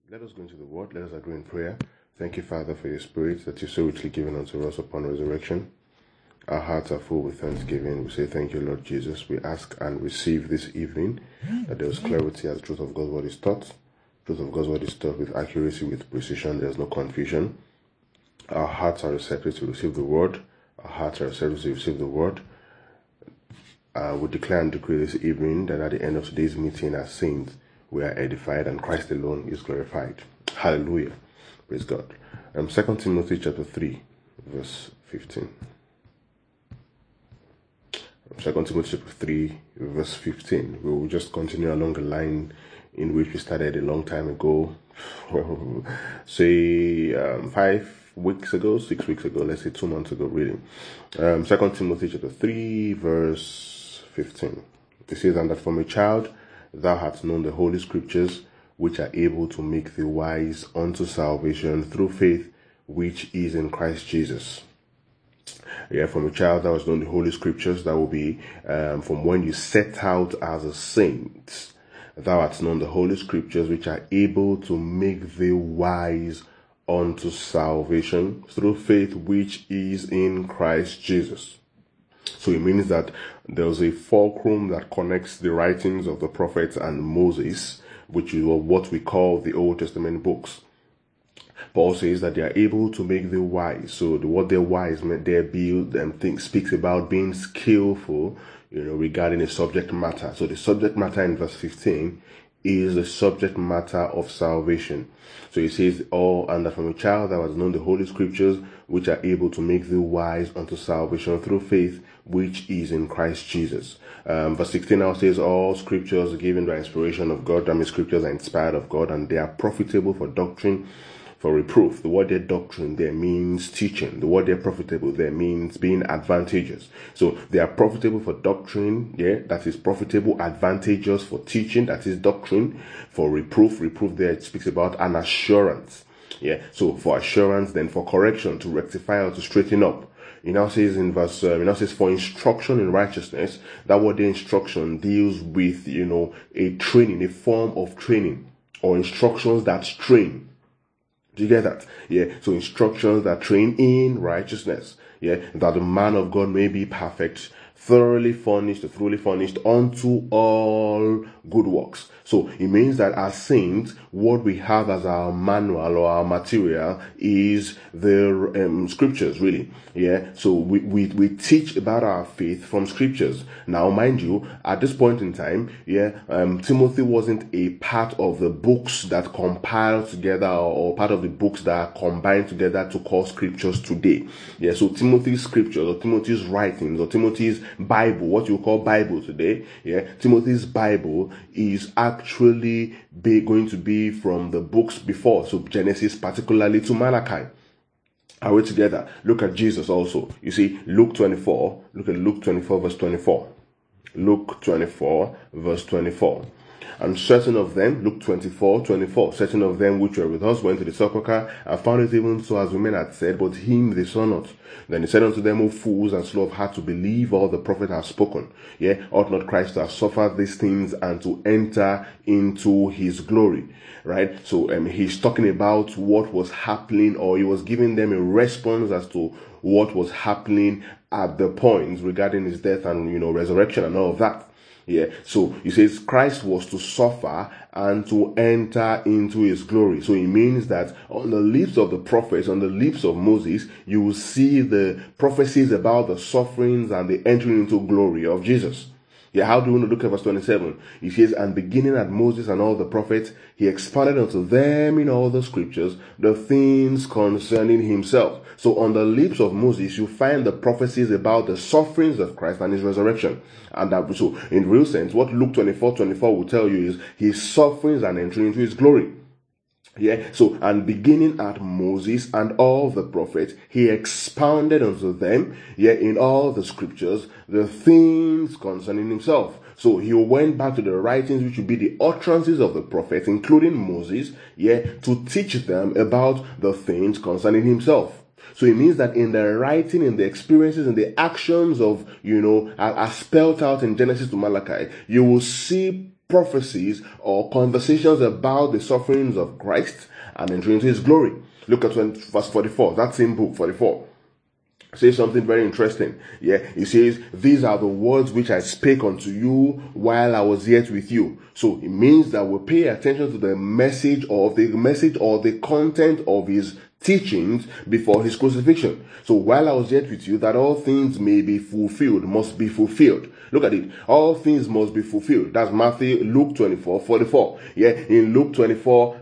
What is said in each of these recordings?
Let us go into the word. Let us agree in prayer. Thank you, Father, for your spirit that you so richly given unto us upon resurrection. Our hearts are full with thanksgiving. We say thank you, Lord Jesus. We ask and receive this evening that there is clarity as the truth of God's word is taught. Truth of God's word is taught with accuracy, with precision. There is no confusion. Our hearts are receptive to receive the word. Our hearts are receptive to receive the word. We declare and decree this evening that at the end of today's meeting as saints, we are edified and Christ alone is glorified. Hallelujah. Praise God. 2 Timothy chapter 3, verse 15. 2 Timothy chapter 3, verse 15. We will just continue along the line in which we started a long time ago. Say 5 weeks ago, 6 weeks ago, let's say 2 months ago, really. 2 Timothy chapter 3, verse 15. It says, "And that from a child thou hast known the holy scriptures, which are able to make thee wise unto salvation through faith, which is in Christ Jesus." Yeah, from a child thou hast known the holy scriptures. That will be from when you set out as a saint. Thou hast known the holy scriptures, which are able to make thee wise unto salvation through faith, which is in Christ Jesus. So it means that there's a fulcrum that connects the writings of the prophets and Moses, which is what we call the Old Testament books. Paul says that they are able to make the wise. So the word they're wise meant their build and things speaks about being skillful, regarding a subject matter. So the subject matter in verse 15 is the subject matter of salvation. So he says, and that from a child thou hast known the holy scriptures, which are able to make thee wise unto salvation through faith, which is in Christ Jesus. Verse 16 now says, all scriptures are given by inspiration of God. That means scriptures are inspired of God, and they are profitable for doctrine, for reproof. The word there, doctrine, there means teaching. The word there, profitable, there means being advantageous. So they are profitable for doctrine, that is profitable, advantageous for teaching, that is doctrine, for reproof. Reproof there, it speaks about an assurance. So for assurance, then for correction, to rectify or to straighten up. It now says in verse, for instruction in righteousness. That word, the instruction, deals with, a training, a form of training, or instructions that train. Do you get that? So instructions that train in righteousness. That the man of God may be perfect, thoroughly furnished unto all good works. So it means that as saints, what we have as our manual or our material is the scriptures, really. So we teach about our faith from scriptures. Now, mind you, at this point in time, Timothy wasn't a part of the books that compiled together or part of the books that are combined together to call scriptures today. So Timothy's scriptures or Timothy's writings or Timothy's Bible, what you call Bible today, Timothy's Bible is actually going to be from the books before, so Genesis particularly to Malachi. Are we together? Look at Jesus also. You see, Luke 24, look at Luke 24 verse 24. Luke 24 verse 24. And certain of them, Luke 24, certain of them which were with us went to the sepulchre and found it even so as women had said, but him they saw not. Then he said unto them, O fools and slow of heart to believe all the prophet has spoken. Ought not Christ to have suffered these things and to enter into his glory? Right? So he's talking about what was happening, or he was giving them a response as to what was happening at the point regarding his death and resurrection and all of that. So he says Christ was to suffer and to enter into his glory. So it means that on the lips of the prophets, on the lips of Moses, you will see the prophecies about the sufferings and the entering into glory of Jesus. How do we look at verse 27? He says, and beginning at Moses and all the prophets, he expounded unto them in all the scriptures the things concerning himself. So on the lips of Moses, you find the prophecies about the sufferings of Christ and his resurrection. And that, so in real sense, what Luke 24 will tell you is his sufferings and entering into his glory. So, and beginning at Moses and all the prophets, he expounded unto them, in all the scriptures, the things concerning himself. So he went back to the writings, which would be the utterances of the prophets, including Moses, to teach them about the things concerning himself. So it means that in the writing, in the experiences, in the actions of, as spelled out in Genesis to Malachi, you will see prophecies or conversations about the sufferings of Christ and entering into his glory. Look at verse 44, that same book, 44. Says something very interesting. Yeah, he says, these are the words which I spake unto you while I was yet with you. So it means that we pay attention to the message or the content of his teachings before his crucifixion. So while I was yet with you, that all things may be fulfilled, must be fulfilled. Look at it. All things must be fulfilled. That's Luke 24, 44. Yeah, in Luke 24,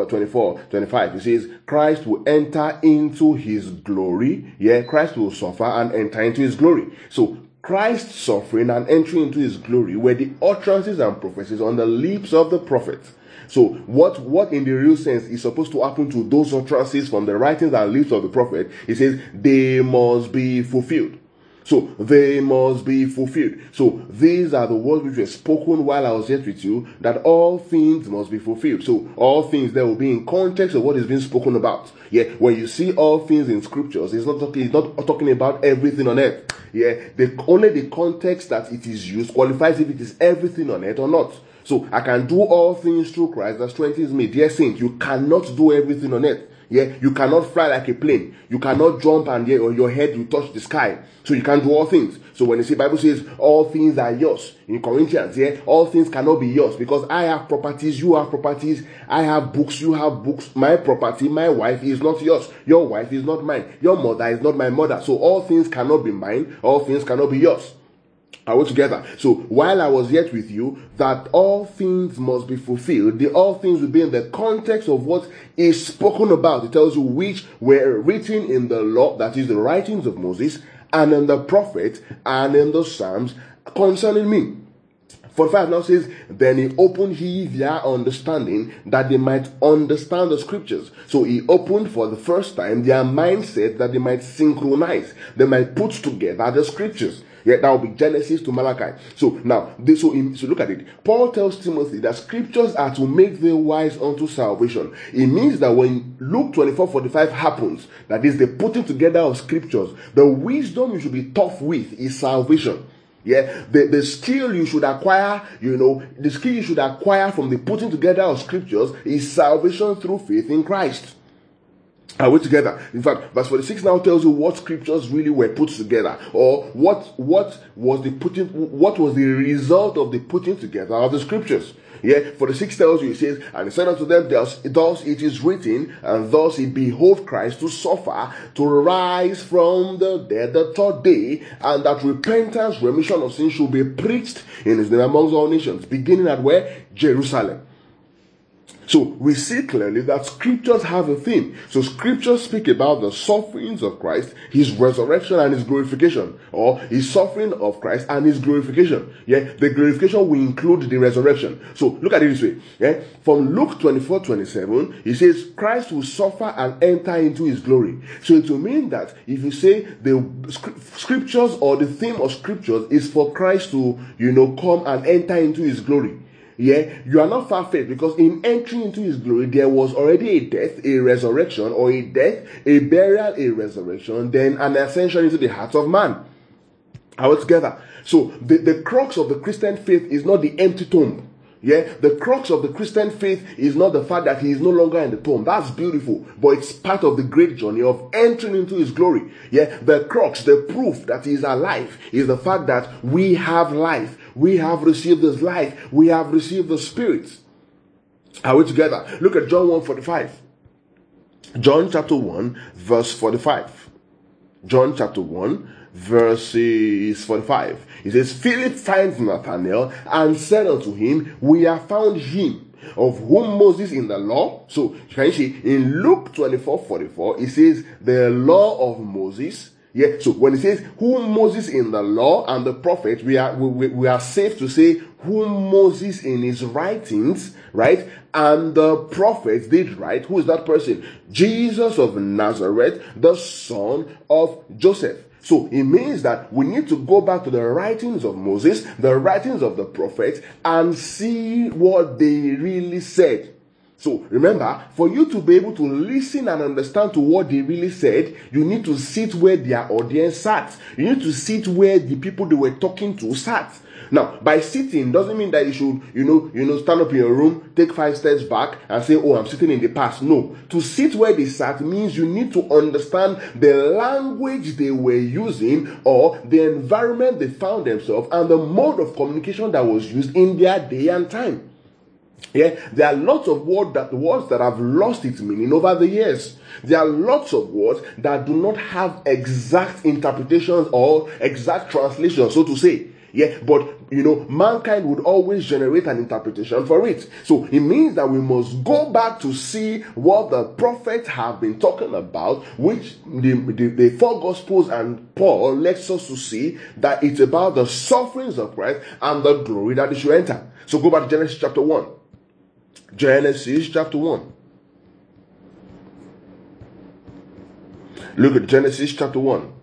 25, it says, Christ will enter into his glory. Yeah, Christ will suffer and enter into his glory. So Christ's suffering and entering into his glory were the utterances and prophecies on the lips of the prophets. So what in the real sense is supposed to happen to those utterances from the writings and lips of the prophet? He says they must be fulfilled. So they must be fulfilled. So these are the words which were spoken while I was yet with you, that all things must be fulfilled. So all things there will be in context of what is being spoken about. Yeah, when you see all things in scriptures, it's not talking about everything on earth. Yeah, only the context that it is used qualifies if it is everything on earth or not. So I can do all things through Christ that strengthens me. Dear saint, you cannot do everything on earth. Yeah, you cannot fly like a plane. You cannot jump and your head will touch the sky. So you can't do all things. So when the Bible says all things are yours in Corinthians, yeah, all things cannot be yours because I have properties, you have properties, I have books, you have books. My property, my wife is not yours. Your wife is not mine. Your mother is not my mother. So all things cannot be mine. All things cannot be yours. Are we together? So while I was yet with you, that all things must be fulfilled. The all things will be in the context of what is spoken about. It tells you which were written in the law, that is the writings of Moses, and in the prophets, and in the Psalms concerning me. 45 now says, then he opened their understanding that they might understand the scriptures. So he opened for the first time their mindset that they might synchronize, they might put together the scriptures. Yeah, that will be Genesis to Malachi. So now, so look at it. Paul tells Timothy that scriptures are to make the wise unto salvation. It means that when Luke 24:45 happens, that is the putting together of scriptures, the wisdom you should be tough with is salvation. Yeah, the skill you should acquire, the skill you should acquire from the putting together of scriptures is salvation through faith in Christ. Are we together? In fact, verse 46 now tells you what scriptures really were put together, or what was the result of the putting together of the scriptures. Yeah, 46 tells you, it says, and he said unto them, thus it is written, and thus he behoved Christ to suffer, to rise from the dead the third day, and that repentance, remission of sins should be preached in his name amongst all nations, beginning at where? Jerusalem. So we see clearly that scriptures have a theme. So scriptures speak about the sufferings of Christ, his resurrection and his glorification, or his suffering of Christ and his glorification. Yeah, the glorification will include the resurrection. So look at it this way. Yeah, from Luke 24:27, it says Christ will suffer and enter into his glory. So it will mean that if you say the scriptures or the theme of scriptures is for Christ to, come and enter into his glory. Yeah, you are not far-fetched, because in entering into his glory, there was already a death, a resurrection, or a death, a burial, a resurrection, then an ascension into the heart of man. Are we together? So the crux of the Christian faith is not the empty tomb. Yeah, the crux of the Christian faith is not the fact that he is no longer in the tomb. That's beautiful, but it's part of the great journey of entering into his glory. Yeah, the crux, the proof that he is alive, is the fact that we have life. We have received this life. We have received the Spirit. Are we together? Look at John 1:45. John chapter 1, verse 45. John chapter 1, verses 45. It says, Philip finds Nathanael and said unto him, we have found him of whom Moses in the law. So can you see in Luke 24:44, it says the law of Moses. Yeah, so when it says whom Moses in the law and the prophets, we are safe to say whom Moses in his writings, right, and the prophets did write. Who is that person? Jesus of Nazareth, the son of Joseph. So it means that we need to go back to the writings of Moses, the writings of the prophets, and see what they really said. So remember, for you to be able to listen and understand to what they really said, you need to sit where their audience sat. You need to sit where the people they were talking to sat. Now, by sitting doesn't mean that you should, stand up in your room, take 5 steps back and say, oh, I'm sitting in the past. No. To sit where they sat means you need to understand the language they were using or the environment they found themselves and the mode of communication that was used in their day and time. Yeah, there are lots of words that have lost its meaning over the years. There are lots of words that do not have exact interpretations or exact translations, so to say. Yeah, but mankind would always generate an interpretation for it. So it means that we must go back to see what the prophets have been talking about, which the 4 Gospels and Paul lets us to see that it's about the sufferings of Christ and the glory that they should enter. So go back to Genesis chapter 1. Genesis chapter 1. Look at Genesis chapter 1.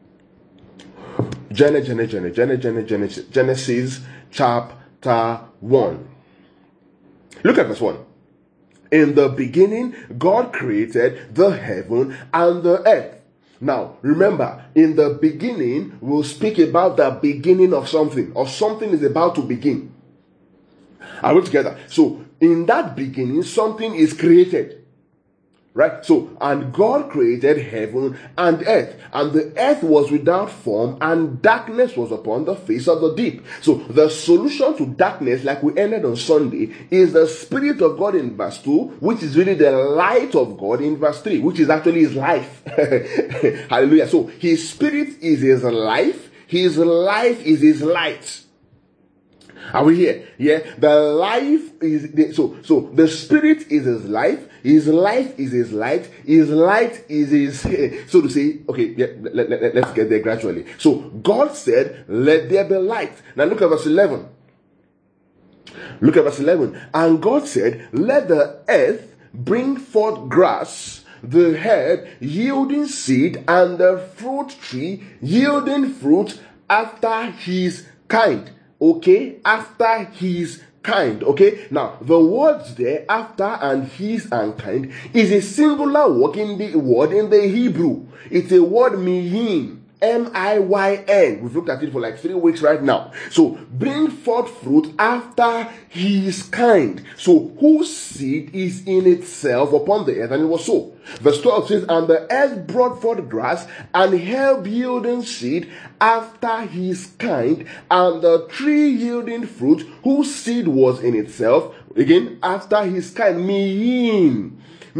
Genesis chapter 1. Look at verse 1. In the beginning, God created the heaven and the earth. Now, remember, in the beginning, we'll speak about the beginning of something, or something is about to begin. Are we together? So, in that beginning, something is created. Right? So, and God created heaven and earth, and the earth was without form, and darkness was upon the face of the deep. So, the solution to darkness, like we ended on Sunday, is the Spirit of God in verse 2, which is really the light of God in verse 3, which is actually his life. Hallelujah. So, his Spirit is his life is his light. Are we here? Yeah. The life is so the Spirit is his life is his light is his so to say. Okay, yeah, let's get there gradually. So God said, let there be light. Now look at verse 11. Look at verse 11. And God said, let the earth bring forth grass, the herb yielding seed, and the fruit tree yielding fruit after his kind. Okay, after his kind. Okay, now the words there, after and his and kind, is a singular word in the Hebrew. It's a word miyin, M-I-Y-N. We've looked at it for like 3 weeks right now. So bring forth fruit after his kind. So whose seed is in itself upon the earth, and it was so. Verse 12 says, and the earth brought forth grass and herb yielding seed after his kind, and the tree yielding fruit whose seed was in itself, again, after his kind. Miyin.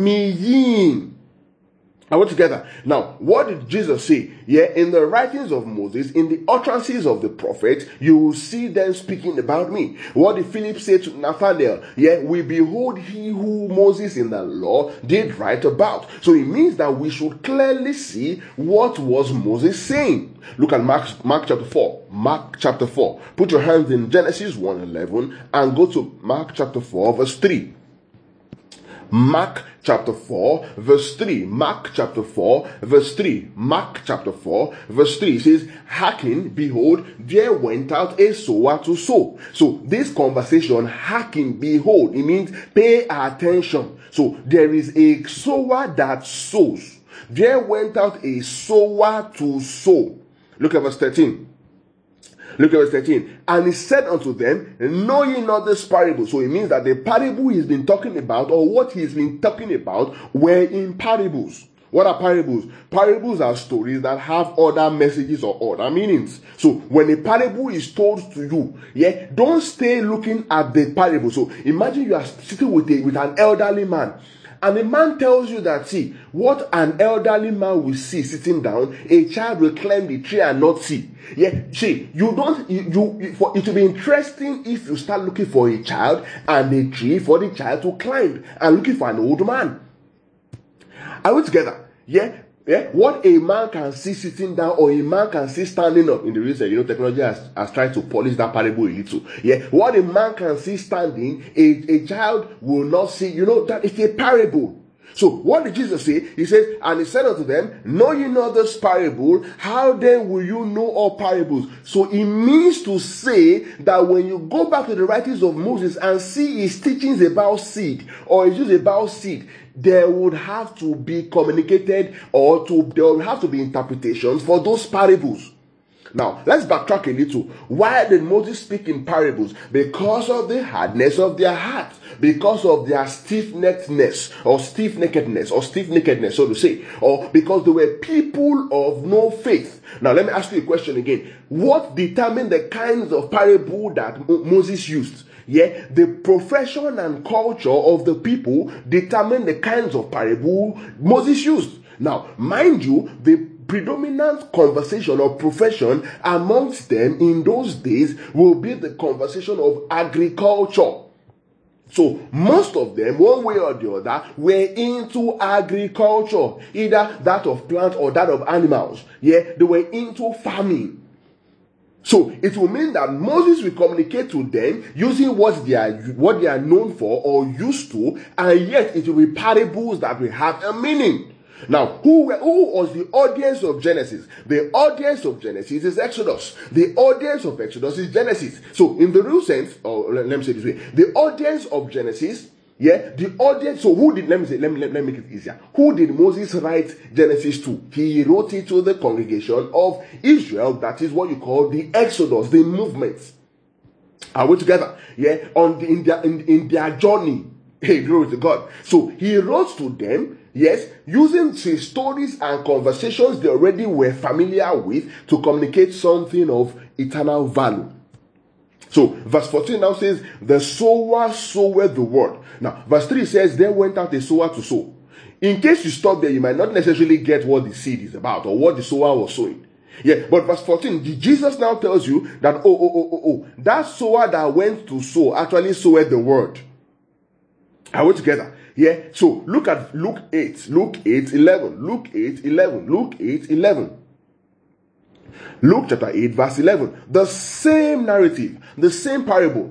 Are we together? Now, what did Jesus say? Yeah, in the writings of Moses, in the utterances of the prophets, you will see them speaking about me. What did Philip say to Nathanael? Yeah, we behold he who Moses in the law did write about. So it means that we should clearly see what was Moses saying. Look at Mark chapter 4. Mark chapter 4. Put your hands in Genesis 1:11 and go to Mark chapter 4 verse 3. Mark chapter 4 verse 3. Mark chapter 4 verse 3. Mark chapter 4 verse 3 says, hearken, behold, there went out a sower to sow. So this conversation, hearken, behold, it means pay attention. So there is a sower that sows. There went out a sower to sow. Look at verse 13. Look at verse 13. And he said unto them, know ye not this parable? So it means that the parable he's been talking about, or what he's been talking about, were in parables. What are parables? Parables are stories that have other messages or other meanings. So when a parable is told to you, yeah, don't stay looking at the parable. So imagine you are sitting with an elderly man. And the man tells you that, see, what an elderly man will see sitting down, a child will climb the tree and not see. Yeah, see, for it to be interesting if you start looking for a child and a tree for the child to climb and looking for an old man. Are we together? Yeah. Yeah, what a man can see sitting down or a man can see standing up in the research, technology has tried to polish that parable a little. Yeah, what a man can see standing, a child will not see. That it's a parable. So what did Jesus say? He says, and he said unto them, know ye not this parable? How then will you know all parables? So it means to say that when you go back to the writings of Moses and see his teachings about seed, or his views about seed, there would have to be communicated, there would have to be interpretations for those parables. Now, let's backtrack a little. Why did Moses speak in parables? Because of the hardness of their hearts. Because of their stiff-neckedness, so to say. Or because they were people of no faith. Now, let me ask you a question again. What determined the kinds of parable that Moses used? Yeah, the profession and culture of the people determined the kinds of parable Moses used. Now, mind you, the predominant conversation or profession amongst them in those days will be the conversation of agriculture. So most of them, one way or the other, were into agriculture, either that of plants or that of animals. Yeah, they were into farming. So it will mean that Moses will communicate to them using what they are known for or used to, and yet it will be parables that will have a meaning. Now, who was the audience of Genesis? The audience of Genesis is Exodus. The audience of Exodus is Genesis. So, in the real sense, or let me say it this way, the audience of Genesis, the audience. So, let me make it easier. Who did Moses write Genesis to? He wrote it to the congregation of Israel. That is what you call the Exodus, the movement. Are we together? In their journey. Hey, glory to God. So, he wrote to them. Yes, using his stories and conversations they already were familiar with to communicate something of eternal value. So, verse 14 now says, the sower soweth the word. Now, verse 3 says, then went out a sower to sow. In case you stop there, you might not necessarily get what the seed is about or what the sower was sowing. Yeah, but verse 14, Jesus now tells you that, that sower that went to sow actually sowed the word. Are we together? Yeah, so look at Luke 8, 11. Luke chapter 8, verse 11. The same narrative, the same parable.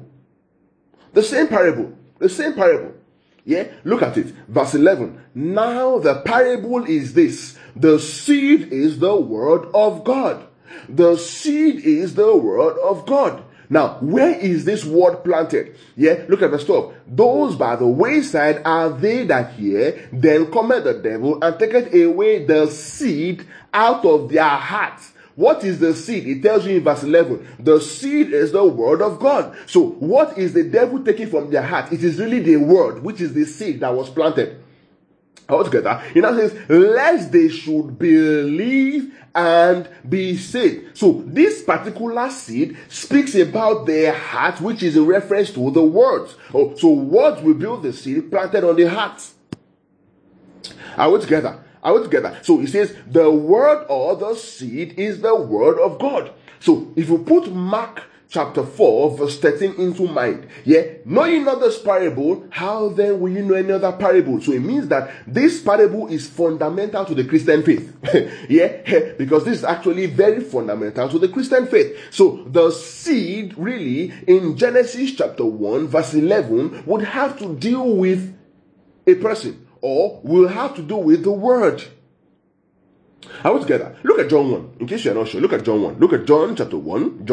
Yeah, look at it. Verse 11. Now the parable is this. The seed is the word of God. The seed is the word of God. Now, where is this word planted? Yeah, look at verse 12. Those by the wayside are they that hear, then cometh the devil and taketh away the seed out of their hearts. What is the seed? It tells you in verse 11. The seed is the word of God. So, what is the devil taking from their heart? It is really the word, which is the seed that was planted. Altogether, it now says, lest they should believe and be saved. So this particular seed speaks about their heart, which is in reference to the words. So words will build the seed planted on the heart. Are we together? So it says the word or the seed is the word of God. So if you put Mark chapter 4, verse 13 into mind. Knowing not this parable, how then will you know any other parable? So it means that this parable is fundamental to the Christian faith. Because this is actually very fundamental to the Christian faith. So the seed really in Genesis chapter 1, verse 11 would have to deal with a person, or will have to do with the word. Are we together? Look at John 1. In case you're not sure, look at John 1. Look at John chapter 1.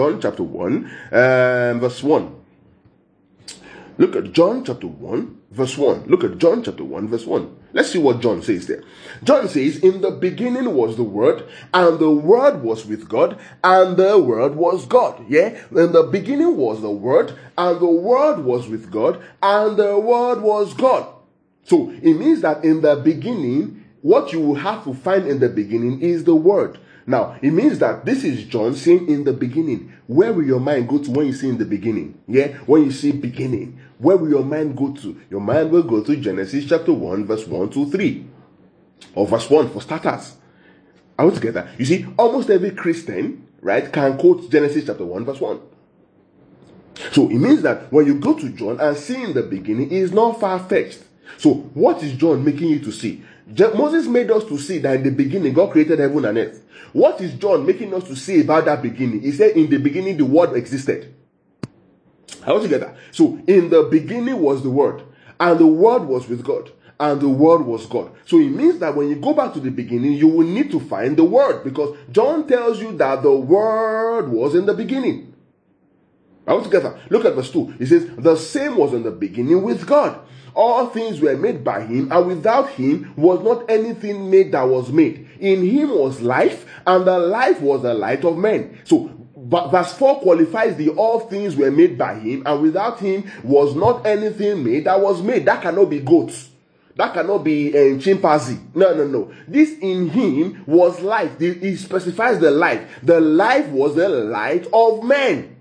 Verse 1. Look at John chapter 1, verse 1. Look at John chapter 1, verse 1. Let's see what John says there. John says, in the beginning was the Word, and the Word was with God, and the Word was God. In the beginning was the Word, and the Word was with God, and the Word was God. So it means that in the beginning, what you will have to find in the beginning is the word. Now, it means that this is John saying in the beginning. Where will your mind go to when you see in the beginning? When you see beginning, where will your mind go to? Your mind will go to Genesis chapter 1, verse 1 to 3. Or verse 1 for starters. Are we together? You see, almost every Christian, right, can quote Genesis chapter 1, verse 1. So it means that when you go to John and see in the beginning, it is not far-fetched. So what is John making you to see? Moses made us to see that in the beginning God created heaven and earth. What is John making us to see about that beginning? He said in the beginning the word existed. All together. So in the beginning was the word, and the word was with God, and the Word was God. So it means that when you go back to the beginning, you will need to find the Word, because John tells you that the Word was in the beginning. All together, look at verse 2. It says, the same was in the beginning with God. All things were made by him, and without him was not anything made that was made. In him was life, and the life was the light of men. So verse 4 qualifies the all things were made by him, and without him was not anything made that was made. That cannot be goats. That cannot be chimpanzee. No. This in him was life. He specifies the life. The life was the light of men.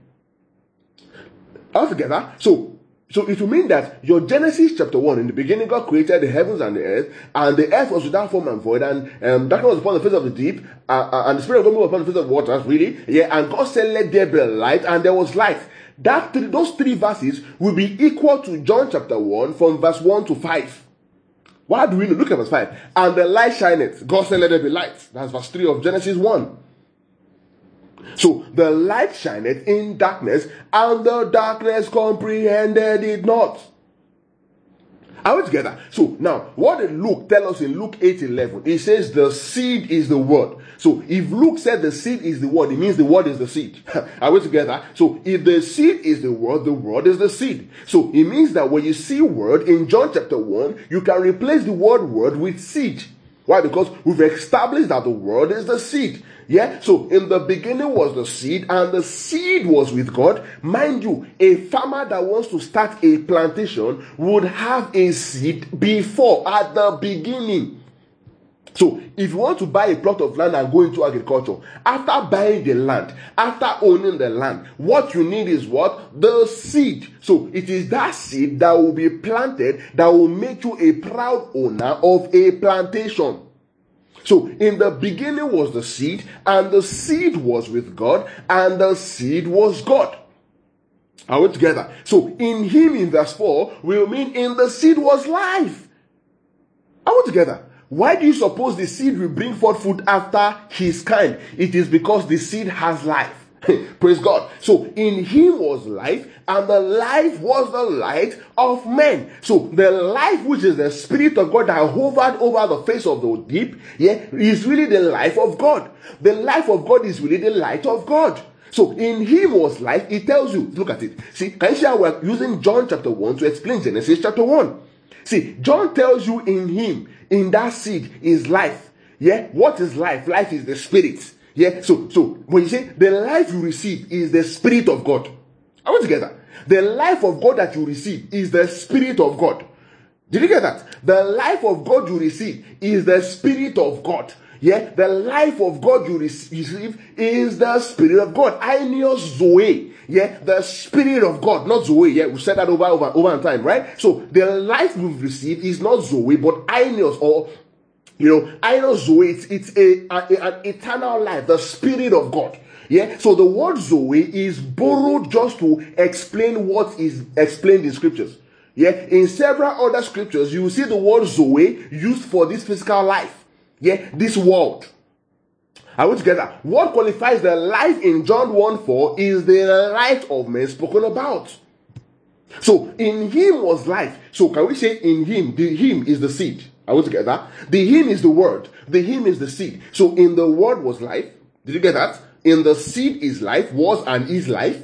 Altogether, so it will mean that your Genesis chapter 1, in the beginning God created the heavens and the earth was without form and void, and darkness was upon the face of the deep, and the Spirit of God moved upon the face of the waters, really. Yeah, and God said, let there be light, and there was light. Those three verses will be equal to John chapter 1 from verse 1 to 5. What do we know? Look at verse 5. And the light shineth. God said, let there be light. That's verse 3 of Genesis 1. So the light shineth in darkness, and the darkness comprehended it not. Are we together? So now, what did Luke tell us in Luke 8:11? It says the seed is the word. So if Luke said the seed is the word, it means the word is the seed. Are we together? So if the seed is the word is the seed. So it means that when you see word in John chapter 1, you can replace the word with seed. Why? Because we've established that the word is the seed. Yeah, so in the beginning was the seed, and the seed was with God. Mind you, a farmer that wants to start a plantation would have a seed before, at the beginning. So if you want to buy a plot of land and go into agriculture, after buying the land, after owning the land, what you need is what? The seed. So it is that seed that will be planted that will make you a proud owner of a plantation. So in the beginning was the seed, and the seed was with God, and the seed was God. Are we together? So in him, in verse 4, will mean in the seed was life. Are we together? Why do you suppose the seed will bring forth fruit after his kind? It is because the seed has life. Praise God. So in him was life, and the life was the light of men. So the life, which is the Spirit of God that hovered over the face of the deep, is really the life of God. The life of God is really the light of God. So in him was life. It tells you, look at it. See, can you see how we're using John chapter 1 to explain Genesis chapter 1? See, John tells you in him, in that seed, is life. What is life? Life is the Spirit. So when you say the life you receive is the Spirit of God. Are we together? The life of God that you receive is the Spirit of God. Did you get that? The life of God you receive is the Spirit of God. The life of God you receive is the Spirit of God. Aionios Zoe. The Spirit of God, not Zoe. We said that over and time, right? So the life we've received is not Zoe, but Aionios, or Aionios Zoe. It's an eternal life, the Spirit of God. So the word Zoe is borrowed just to explain what is explained in scriptures. In several other scriptures, you will see the word Zoe used for this physical life. This world. Are we together? What qualifies the life in John 1:4 is the light of men spoken about. So in him was life. So can we say in him? The him is the seed. Are we together? The him is the word. The him is the seed. So in the word was life. Did you get that? In the seed is life, was and is life.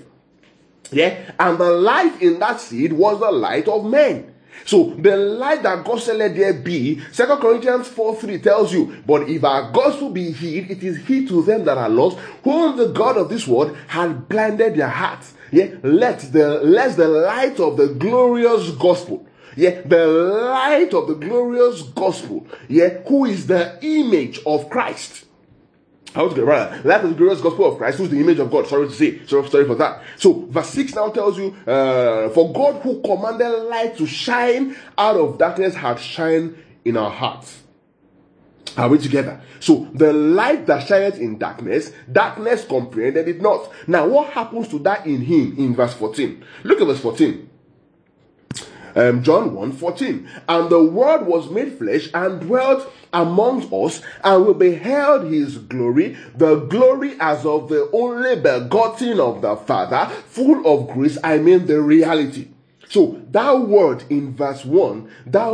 And the life in that seed was the light of men. So the light that God said let there be, 2 Corinthians 4:3 tells you, but if our gospel be hid, it is hid to them that are lost, whom the God of this world had blinded their hearts. Let the light of the glorious gospel, the light of the glorious gospel, who is the image of Christ. How to get right? That is the glorious gospel of Christ, who is the image of God. Sorry to say. Sorry for that. So verse 6 now tells you, for God who commanded light to shine out of darkness had shined in our hearts. Are we together? So the light that shineth in darkness, darkness comprehended it not. Now what happens to that in him in verse 14? Look at verse 14. John 1:14. And the word was made flesh and dwelt amongst us, and we beheld his glory, the glory as of the only begotten of the Father, full of grace, the reality. So that word in verse 1,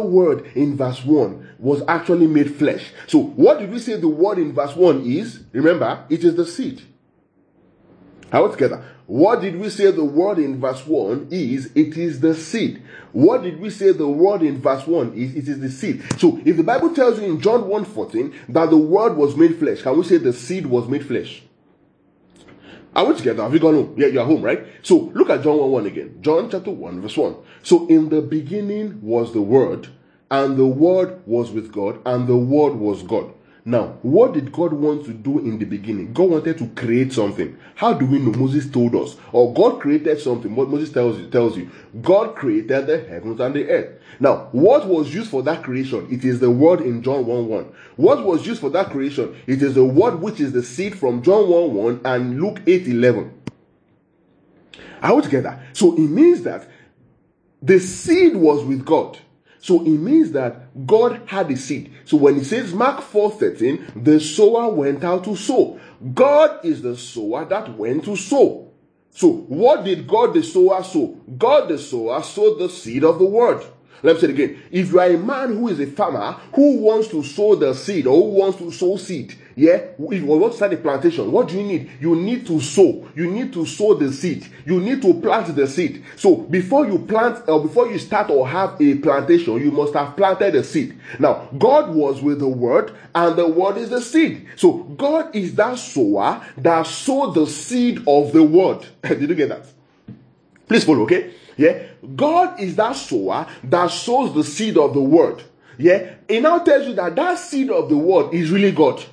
was actually made flesh. So what did we say the word in verse 1 is? Remember, it is the seed. All together. What did we say the word in verse 1 is? It is the seed. What did we say the word in verse 1 is? It is the seed. So if the Bible tells you in John 1:14 that the word was made flesh, can we say the seed was made flesh? Are we together? Have you gone home? Yeah, you're home, right? So look at John 1:1 again. John chapter 1 verse 1. So in the beginning was the Word, and the Word was with God, and the Word was God. Now, what did God want to do in the beginning? God wanted to create something. How do we know? Moses told us. Or God created something. What Moses tells you. God created the heavens and the earth. Now, what was used for that creation? It is the word in John 1:1. What was used for that creation? It is the word which is the seed from John 1:1 and Luke 8:11. Are we together? So it means that the seed was with God. So it means that God had a seed. So when it says Mark 4:13, the sower went out to sow. God is the sower that went to sow. So what did God the sower sow? God the sower sowed the seed of the word. Let me say it again. If you are a man who is a farmer who wants to sow the seed or who wants to sow seed, if you want to start a plantation, what do you need? You need to sow. You need to sow the seed. You need to plant the seed. So before you plant or before you start or have a plantation, you must have planted the seed. Now, God was with the word and the word is the seed. So God is that sower that sowed the seed of the word. Did you get that? Please follow, okay? Yeah, God is that sower that sows the seed of the word. Yeah, it now tells you that that seed of the word is really God.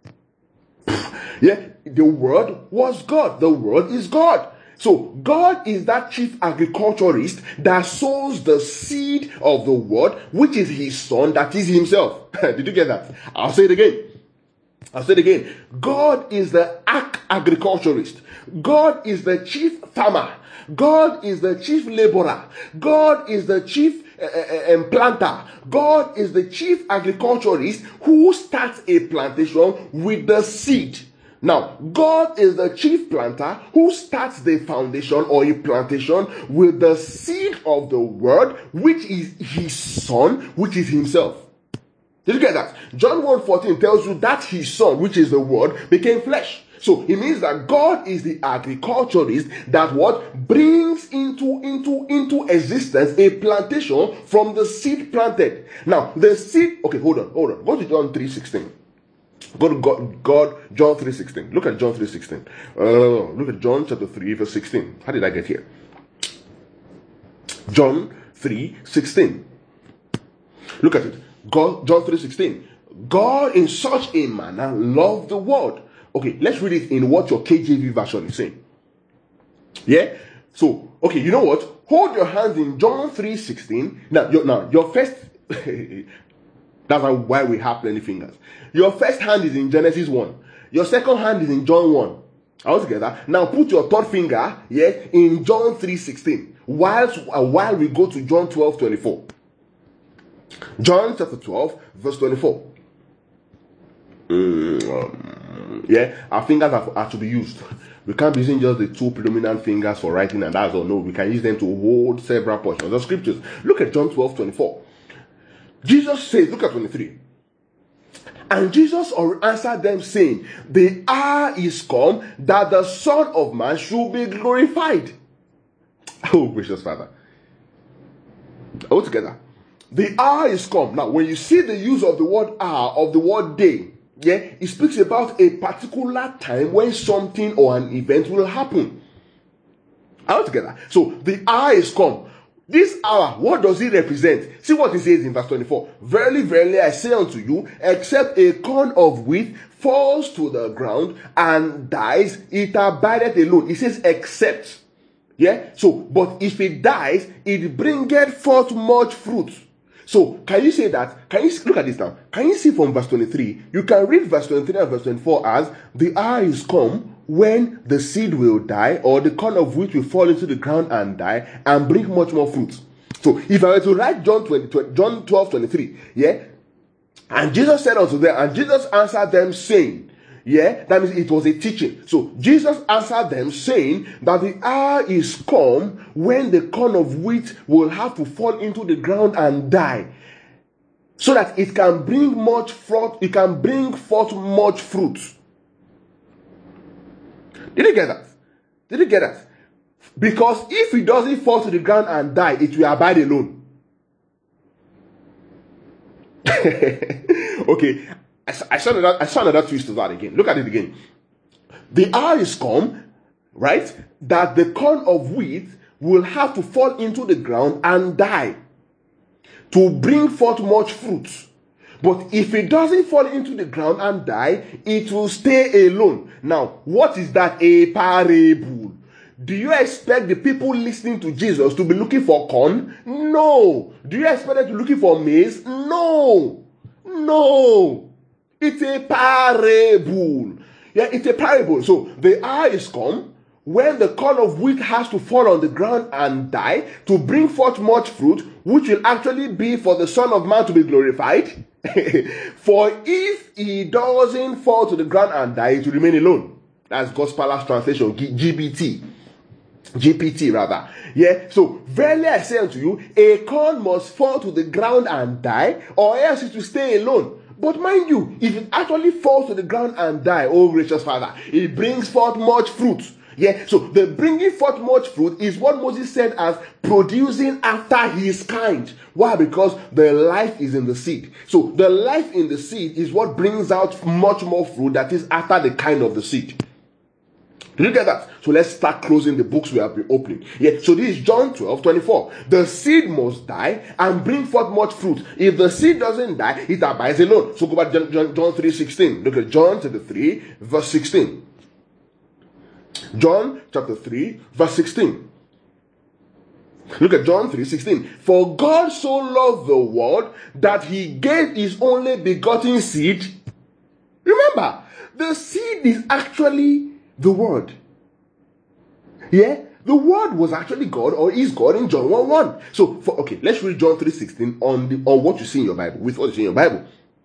Yeah, the word was God. The word is God. So God is that chief agriculturist that sows the seed of the word, which is his son, that is himself. Did you get that? I'll say it again. God is the agriculturist. God is the chief farmer. God is the chief laborer. God is the chief planter. God is the chief agriculturist who starts a plantation with the seed. Now, God is the chief planter who starts the foundation or a plantation with the seed of the word, which is his son, which is himself. Did you get that? John 1:14 tells you that his son, which is the word, became flesh. So it means that God is the agriculturist that what brings into existence a plantation from the seed planted. Now the seed. Okay, hold on. Go to John 3:16. Go to John 3:16. Look at John 3:16. Look at John chapter 3 verse 16. How did I get here? John 3:16. Look at it. John 3:16. God in such a manner loved the world. Okay, let's read it in what your KJV version is saying. Yeah? So, okay, you know what? Hold your hands in John 3:16. Now, your first... That's why we have plenty fingers. Your first hand is in Genesis 1. Your second hand is in John 1. All together. Now put your third finger, in John 3:16. While we go to John 12:24. John chapter 12, verse 24. Our fingers are to be used. We can't be using just the two predominant fingers for writing and that's all. No, we can use them to hold several portions of scriptures. Look at John 12:24. Jesus says, look at 23. And Jesus answered them saying, the hour is come that the Son of Man should be glorified. Oh, gracious Father. All together. The hour is come. Now, when you see the use of the word hour, of the word day, it speaks about a particular time when something or an event will happen. All together. So, the hour is come. This hour, what does it represent? See what it says in verse 24. Verily, verily, I say unto you, except a corn of wheat falls to the ground and dies, it abideth alone. It says except. So, but if it dies, it bringeth forth much fruit. So, can you say that? Can you look at this now? Can you see from verse 23? You can read verse 23 and verse 24 as the hour is come when the seed will die, or the corn of wheat will fall into the ground and die and bring much more fruit. So, if I were to write John 12:23, and Jesus said unto them, and Jesus answered them saying, Yeah, that means it was a teaching. So Jesus answered them saying that the hour is come when the corn of wheat will have to fall into the ground and die, so that it can bring much fruit, it can bring forth much fruit. Did you get that? Did you get that? Because if it doesn't fall to the ground and die, it will abide alone. Okay, I saw another twist to that again. Look at it again. The hour is come, right, that the corn of wheat will have to fall into the ground and die to bring forth much fruit. But if it doesn't fall into the ground and die, it will stay alone. Now, what is that? A parable. Do you expect the people listening to Jesus to be looking for corn? No. Do you expect them to be looking for maize? No. No. It's a parable. Yeah, it's a parable. So the hour is come when the corn of wheat has to fall on the ground and die to bring forth much fruit, which will actually be for the Son of Man to be glorified. For if he doesn't fall to the ground and die, it will remain alone. That's God's Palace translation, GPT rather. Yeah, so verily I say unto you, a corn must fall to the ground and die, or else it will stay alone. But mind you, if it actually falls to the ground and die, oh gracious Father, it brings forth much fruit. Yeah, so the bringing forth much fruit is what Moses said as producing after his kind. Why? Because the life is in the seed. So the life in the seed is what brings out much more fruit that is after the kind of the seed. Did you get that? So let's start closing the books we have been opening. Yeah, so this is John 12:24. The seed must die and bring forth much fruit. If the seed doesn't die, it abides alone. So go back to John 3:16. Look at John chapter 3, verse 16. John chapter 3, verse 16. Look at John 3:16. For God so loved the world that he gave his only begotten seed. Remember, the seed is actually the word. Yeah? The word was actually God, or is God, in John 1:1. So, let's read John 3:16 on what you see in your Bible, with what you see in your Bible.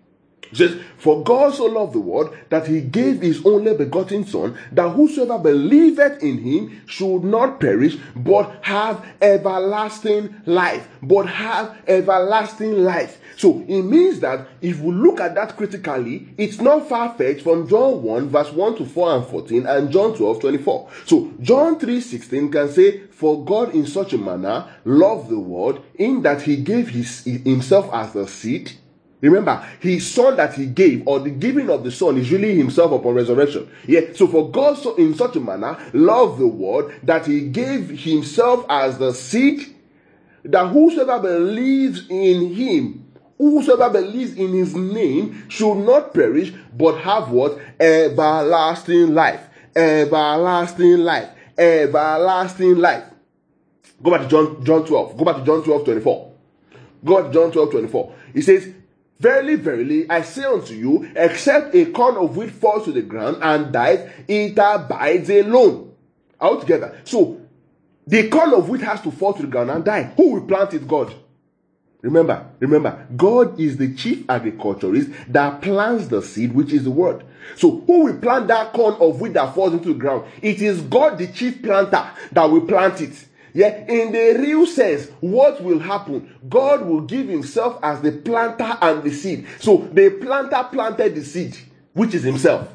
It says, for God so loved the world that he gave his only begotten Son, that whosoever believeth in him should not perish, but have everlasting life. But have everlasting life. So it means that if we look at that critically, it's not far-fetched from John 1, verse 1 to 4 and 14, and John 12:24. So John 3:16 can say, for God in such a manner loved the world, in that he gave himself as the seed. Remember, his Son that he gave, or the giving of the Son, is really himself upon resurrection. Yeah. So for God so in such a manner loved the world that he gave himself as the seed, that whosoever believes in him, whosoever believes in his name, should not perish, but have what? Everlasting life. Everlasting life. Everlasting life. Go back to John 12. Go back to John 12:24. Go back to John 12:24. It says, verily, verily, I say unto you, except a corn of wheat falls to the ground and dies, it abides alone. Altogether. So, the corn of wheat has to fall to the ground and die. Who will plant it? God. Remember, God is the chief agriculturist that plants the seed, which is the word. So, who will plant that corn of wheat that falls into the ground? It is God, the chief planter, that will plant it. Yeah, in the real sense, what will happen? God will give himself as the planter and the seed. So the planter planted the seed, which is himself.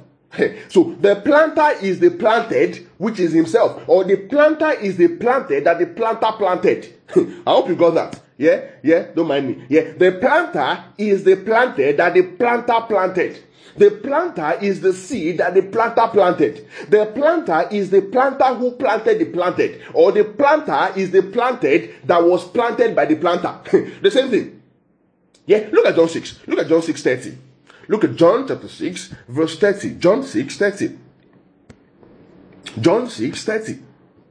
So the planter is the planted, which is himself. Or the planter is the planted that the planter planted. I hope you got that. Yeah, don't mind me. Yeah, the planter is the planted that the planter planted. The planter is the seed that the planter planted. The planter is the planter who planted the planted. Or the planter is the planted that was planted by the planter. The same thing. Yeah, look at John 6. Look at John 6:30. Look at John chapter 6, verse 30. John 6:30. John 6:30.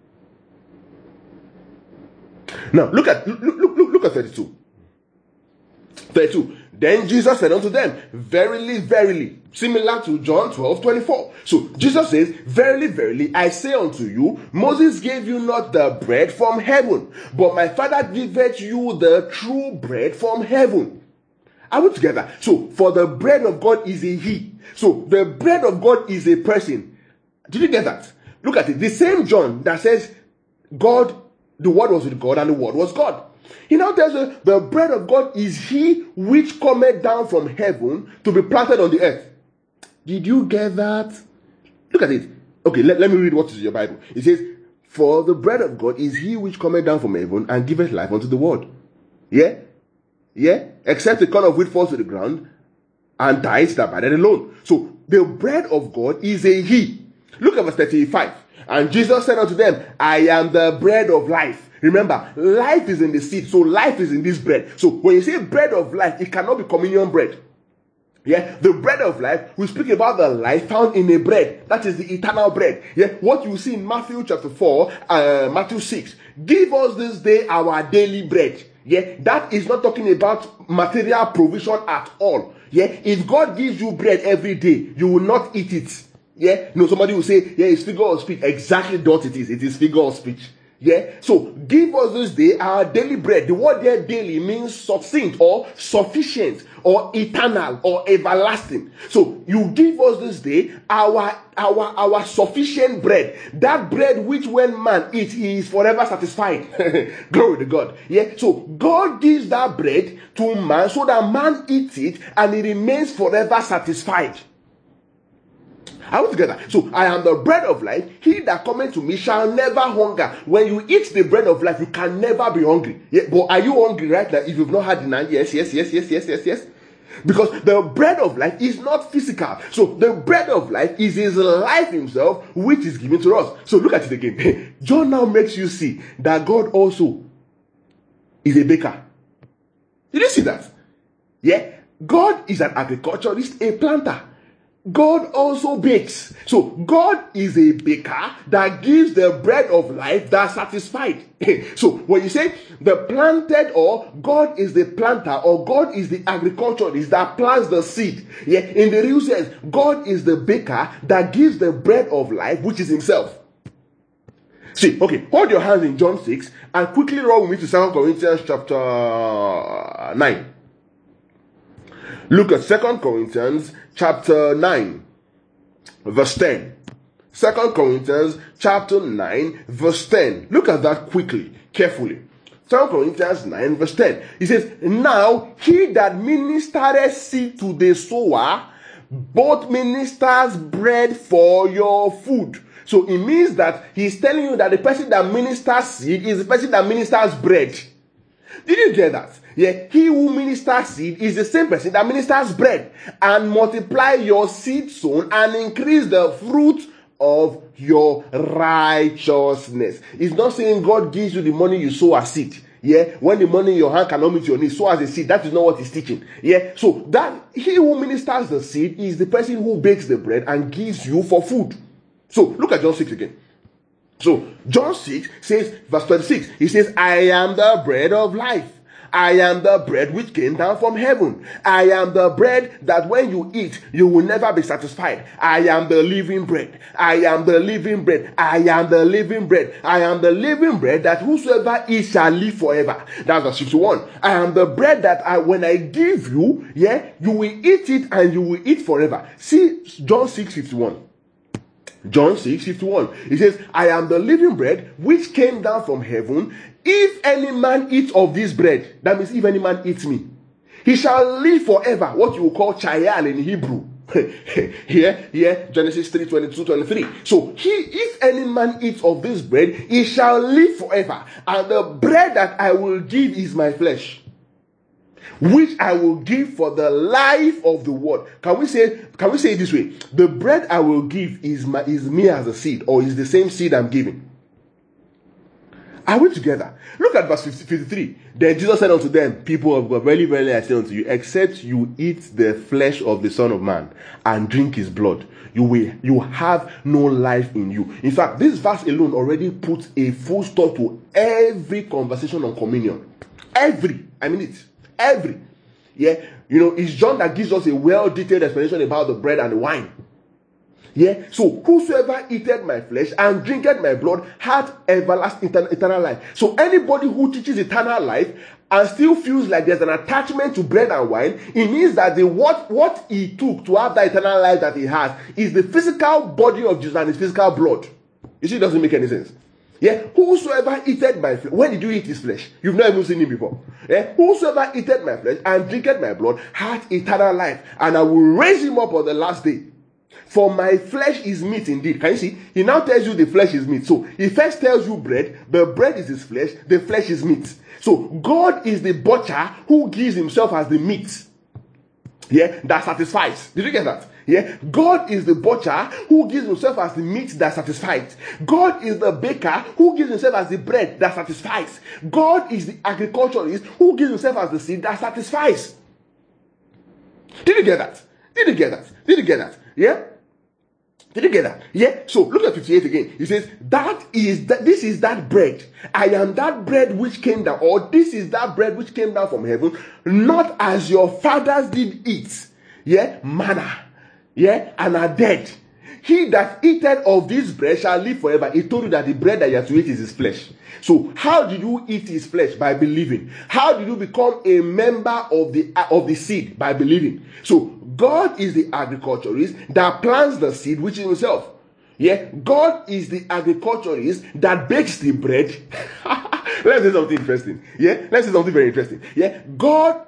Now, look at 32. 32. Then Jesus said unto them, verily, verily, similar to John 12:24. So Jesus says, verily, verily, I say unto you, Moses gave you not the bread from heaven, but my Father giveth you the true bread from heaven. Are we together? So, for the bread of God is a he. So, the bread of God is a person. Did you get that? Look at it. The same John that says, God, the word was with God and the word was God. He now tells us the bread of God is he which cometh down from heaven to be planted on the earth. Did you get that? Look at it. Okay, let me read what is in your Bible. It says, for the bread of God is he which cometh down from heaven and giveth life unto the world. Yeah? Yeah? Except the corn of wheat falls to the ground and dies, that abideth alone. So, the bread of God is a he. Look at verse 35. And Jesus said unto them, I am the bread of life. Remember, life is in the seed, so life is in this bread. So, when you say bread of life, it cannot be communion bread. Yeah, the bread of life, we speak about the life found in a bread. That is the eternal bread. Yeah, what you see in Matthew chapter 4, Matthew 6. Give us this day our daily bread. Yeah, that is not talking about material provision at all. Yeah, if God gives you bread every day, you will not eat it. Yeah, no, somebody will say, yeah, it's figure of speech. Exactly what it is. It is figure of speech. Yeah, so give us this day our daily bread. The word there daily means succinct or sufficient or eternal or everlasting. So you give us this day our sufficient bread. That bread which when man eats, he is forever satisfied. Glory to God. Yeah, so God gives that bread to man so that man eats it and he remains forever satisfied. Are we together? So, I am the bread of life. He that cometh to me shall never hunger. When you eat the bread of life, you can never be hungry. Yeah, but are you hungry right now if you've not had dinner? Yes. Because the bread of life is not physical. So, the bread of life is his life himself, which is given to us. So, look at it again. John now makes you see that God also is a baker. Did you see that? Yeah. God is an agriculturist, a planter. God also bakes. So God is a baker that gives the bread of life that satisfied. So when you say the planted, or God is the planter, or God is the agriculturist that plants the seed, yeah, in the real sense, God is the baker that gives the bread of life, which is himself. See, okay, hold your hands in John 6 and quickly roll with me to 2 Corinthians chapter 9. Look at 2 Corinthians chapter 9, verse 10. 2 Corinthians chapter 9, verse 10. Look at that quickly, carefully. 2 Corinthians 9, verse 10. He says, now he that ministereth seed to the sower, both ministers bread for your food. So it means that he's telling you that the person that ministers seed is the person that ministers bread. Did you get that? Yeah, he who ministers seed is the same person that ministers bread, and multiply your seed sown and increase the fruit of your righteousness. It's not saying God gives you the money you sow as seed. Yeah, when the money in your hand cannot meet your needs, sow as a seed. That is not what he's teaching. Yeah, so that he who ministers the seed is the person who bakes the bread and gives you for food. So look at John 6 again. So John 6 says, verse 26, he says, I am the bread of life. I am the bread which came down from heaven. I am the bread that when you eat, you will never be satisfied. I am the living bread. I am the living bread. I am the living bread. I am the living bread that whosoever eats shall live forever. That's verse 51. I am the bread that when I give you, yeah, you will eat it and you will eat forever. See John 6:51. John 6:51. It says, I am the living bread which came down from heaven. If any man eats of this bread, that means if any man eats me, he shall live forever. What you will call chayal in Hebrew. Here, Genesis 3:22-23. So if any man eats of this bread, he shall live forever. And the bread that I will give is my flesh, which I will give for the life of the world. Can we say it this way? The bread I will give is me as a seed, or is the same seed I'm giving. Are we together? Look at verse 53. Then Jesus said unto them, people of God, verily, verily, I say unto you, except you eat the flesh of the Son of Man and drink his blood, you have no life in you. In fact, this verse alone already puts a full stop to every conversation on communion. Every. Yeah, it's John that gives us a well-detailed explanation about the bread and the wine. Yeah, so whosoever eateth my flesh and drinketh my blood hath everlasting eternal life. So anybody who teaches eternal life and still feels like there's an attachment to bread and wine, it means that what he took to have that eternal life that he has is the physical body of Jesus and his physical blood. You see, it doesn't make any sense. Yeah, whosoever eateth my flesh. When did you eat his flesh? You've not even seen him before. Yeah, whosoever eateth my flesh and drinketh my blood hath eternal life, and I will raise him up on the last day. For my flesh is meat indeed. Can you see? He now tells you the flesh is meat. So he first tells you bread. The bread is his flesh. The flesh is meat. So God is the butcher who gives himself as the meat. Yeah, that satisfies. Did you get that? Yeah, God is the butcher who gives himself as the meat that satisfies. God is the baker who gives himself as the bread that satisfies. God is the agriculturist who gives himself as the seed that satisfies. Did you get that? Did you get that? Did you get that? Yeah? Did you get that? Yeah? So look at 58 again. He says, this is that bread. I am that bread which came down, or this is that bread which came down from heaven, not as your fathers did eat. Yeah? Manna. Yeah? And are dead. He that eateth of this bread shall live forever. He told you that the bread that you have to eat is his flesh. So how did you eat his flesh? By believing. How did you become a member of the seed? By believing. So God is the agriculturist that plants the seed, which is himself. Yeah, God is the agriculturist that bakes the bread. Let's say something interesting. Yeah, let's say something very interesting. Yeah, God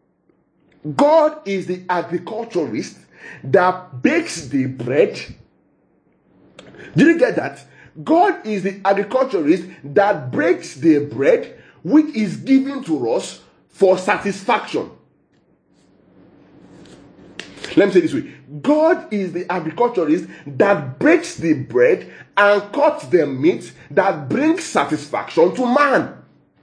is the agriculturist that bakes the bread. Did you get that? God is the agriculturist that breaks the bread which is given to us for satisfaction. Let me say this way. God is the agriculturist that breaks the bread and cuts the meat that brings satisfaction to man.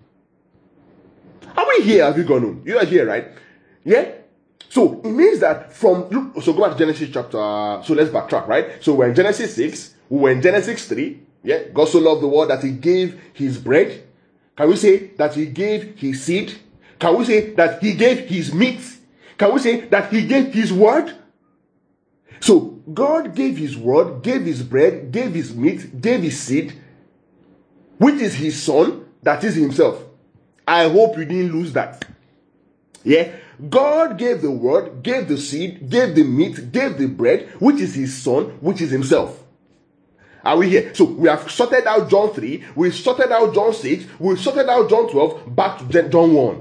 Are we here? Have you gone home? You are here, right? Yeah? So it means that so go back to Genesis chapter, so let's backtrack, right? So we're in Genesis 6, we were in Genesis 3, yeah? God so loved the world that he gave his bread. Can we say that he gave his seed? Can we say that he gave his meat? Can we say that he gave his word? So God gave his word, gave his bread, gave his meat, gave his seed, which is his son, that is himself. I hope you didn't lose that. Yeah? God gave the word, gave the seed, gave the meat, gave the bread, which is his son, which is himself. Are we here? So we have sorted out John 3, we've sorted out John 6, we've sorted out John 12, back to John 1.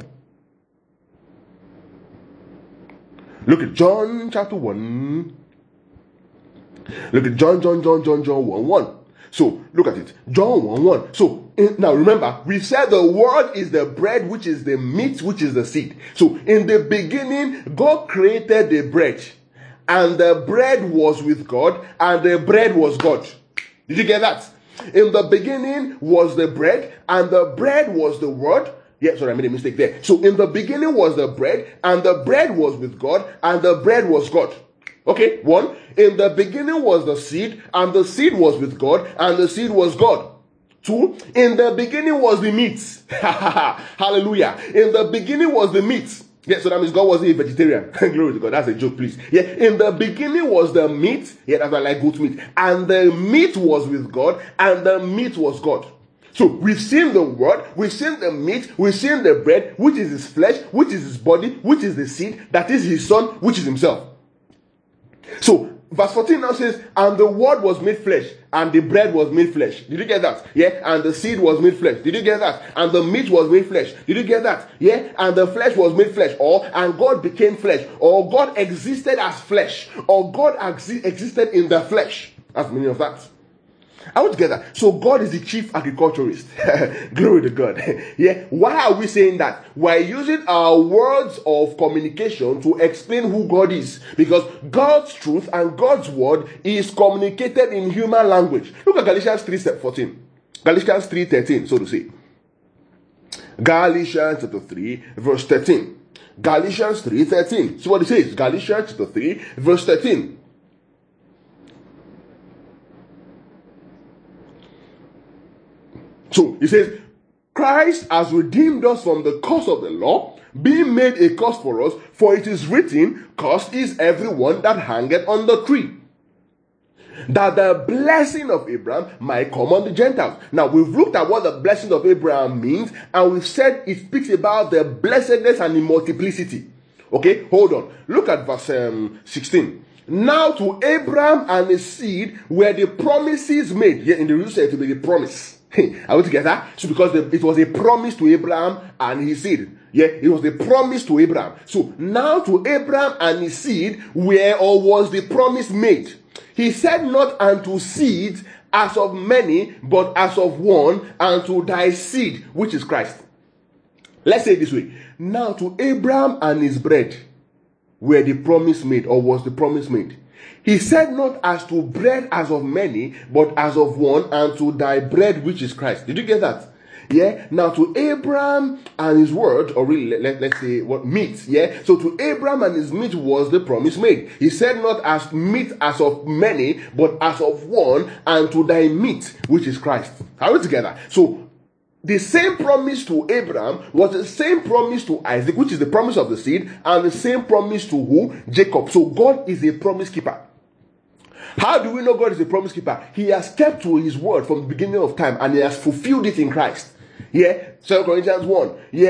Look at John chapter 1. Look at John 1. So look at it. John 1. So now remember, we said the word is the bread, which is the meat, which is the seed. So in the beginning, God created the bread, and the bread was with God, and the bread was God. Did you get that? In the beginning was the bread, and the bread was the word. Yeah, sorry, I made a mistake there. So in the beginning was the bread, and the bread was with God, and the bread was God. Okay, 1. In the beginning was the seed, and the seed was with God, and the seed was God. 2. In the beginning was the meat. Hallelujah. In the beginning was the meat. Yeah, so that means God wasn't a vegetarian. Glory to God. That's a joke, please. Yeah, in the beginning was the meat. Yeah, that's why I like goat meat. And the meat was with God, and the meat was God. So we've seen the word, we've seen the meat, we've seen the bread, which is his flesh, which is his body, which is the seed, that is his son, which is himself. So verse 14 now says, and the word was made flesh, and the bread was made flesh. Did you get that? Yeah. And the seed was made flesh. Did you get that? And the meat was made flesh. Did you get that? Yeah. And the flesh was made flesh. And God became flesh. Or God existed as flesh. Or God existed in the flesh. That's the meaning of that. I want to get that. So God is the chief agriculturist. Glory to God. Yeah. Why are we saying that? We're using our words of communication to explain who God is. Because God's truth and God's word is communicated in human language. Look at Galatians 3:14. Galatians 3:13, so to say. Galatians chapter 3, verse 13. Galatians 3:13. See what it says. Galatians chapter 3, verse 13. So, he says, Christ has redeemed us from the curse of the law, being made a curse for us, for it is written, cursed is everyone that hangeth on the tree. that the blessing of Abraham might come on the Gentiles. Now, we've looked at what the blessing of Abraham means, and we've said it speaks about the blessedness and the multiplicity. Okay, hold on. Look at verse 16. Now to Abraham and his seed were the promises made. Here in the root said to be the promise. Are we together? So because it was a promise to Abraham and his seed. Yeah, it was a promise to Abraham. So now to Abraham and his seed was the promise made. He said not unto seeds as of many, but as of one, and to thy seed, which is Christ. Let's say it this way. Now to Abraham and his bread were the promise made, or was the promise made. He said not as to bread as of many, but as of one, and to thy bread, which is Christ. Did you get that? Yeah. Now to Abraham and his word, or really let's say what meat. Yeah. So to Abraham and his meat was the promise made. He said not as meat as of many, but as of one, and to thy meat, which is Christ. Are we together? So the same promise to Abraham was the same promise to Isaac, which is the promise of the seed, and the same promise to who? Jacob. So God is a promise keeper. How do we know God is a promise keeper? He has kept to his word from the beginning of time, and he has fulfilled it in Christ. Yeah, 2 Corinthians 1.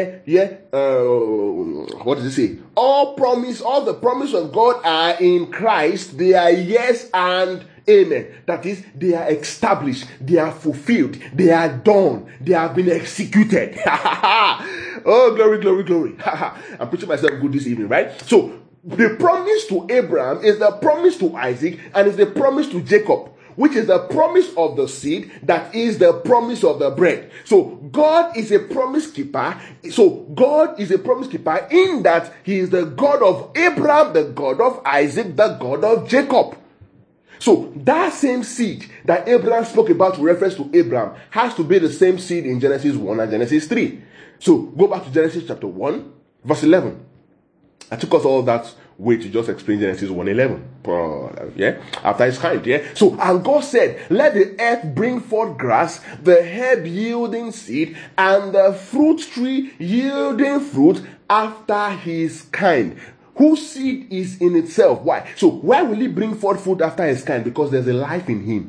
What does it say? All the promise of God are in Christ. They are yes and amen. That is, they are established, they are fulfilled, they are done, they have been executed. Oh, glory, glory, glory. I'm preaching myself good this evening, right? So, the promise to Abraham is the promise to Isaac, and is the promise to Jacob, which is the promise of the seed, that is the promise of the bread. So God is a promise keeper. So God is a promise keeper in that he is the God of Abraham, the God of Isaac, the God of Jacob. So that same seed that Abraham spoke about with reference to Abraham has to be the same seed in Genesis 1 and Genesis 3. So go back to Genesis chapter 1, verse 11. I took us all that way to just explain Genesis 1:11. Yeah, after his kind. Yeah. So, and God said, let the earth bring forth grass, the herb yielding seed, and the fruit tree yielding fruit after his kind. Whose seed is in itself? Why? So, why will he bring forth fruit after his kind? Because there's a life in him.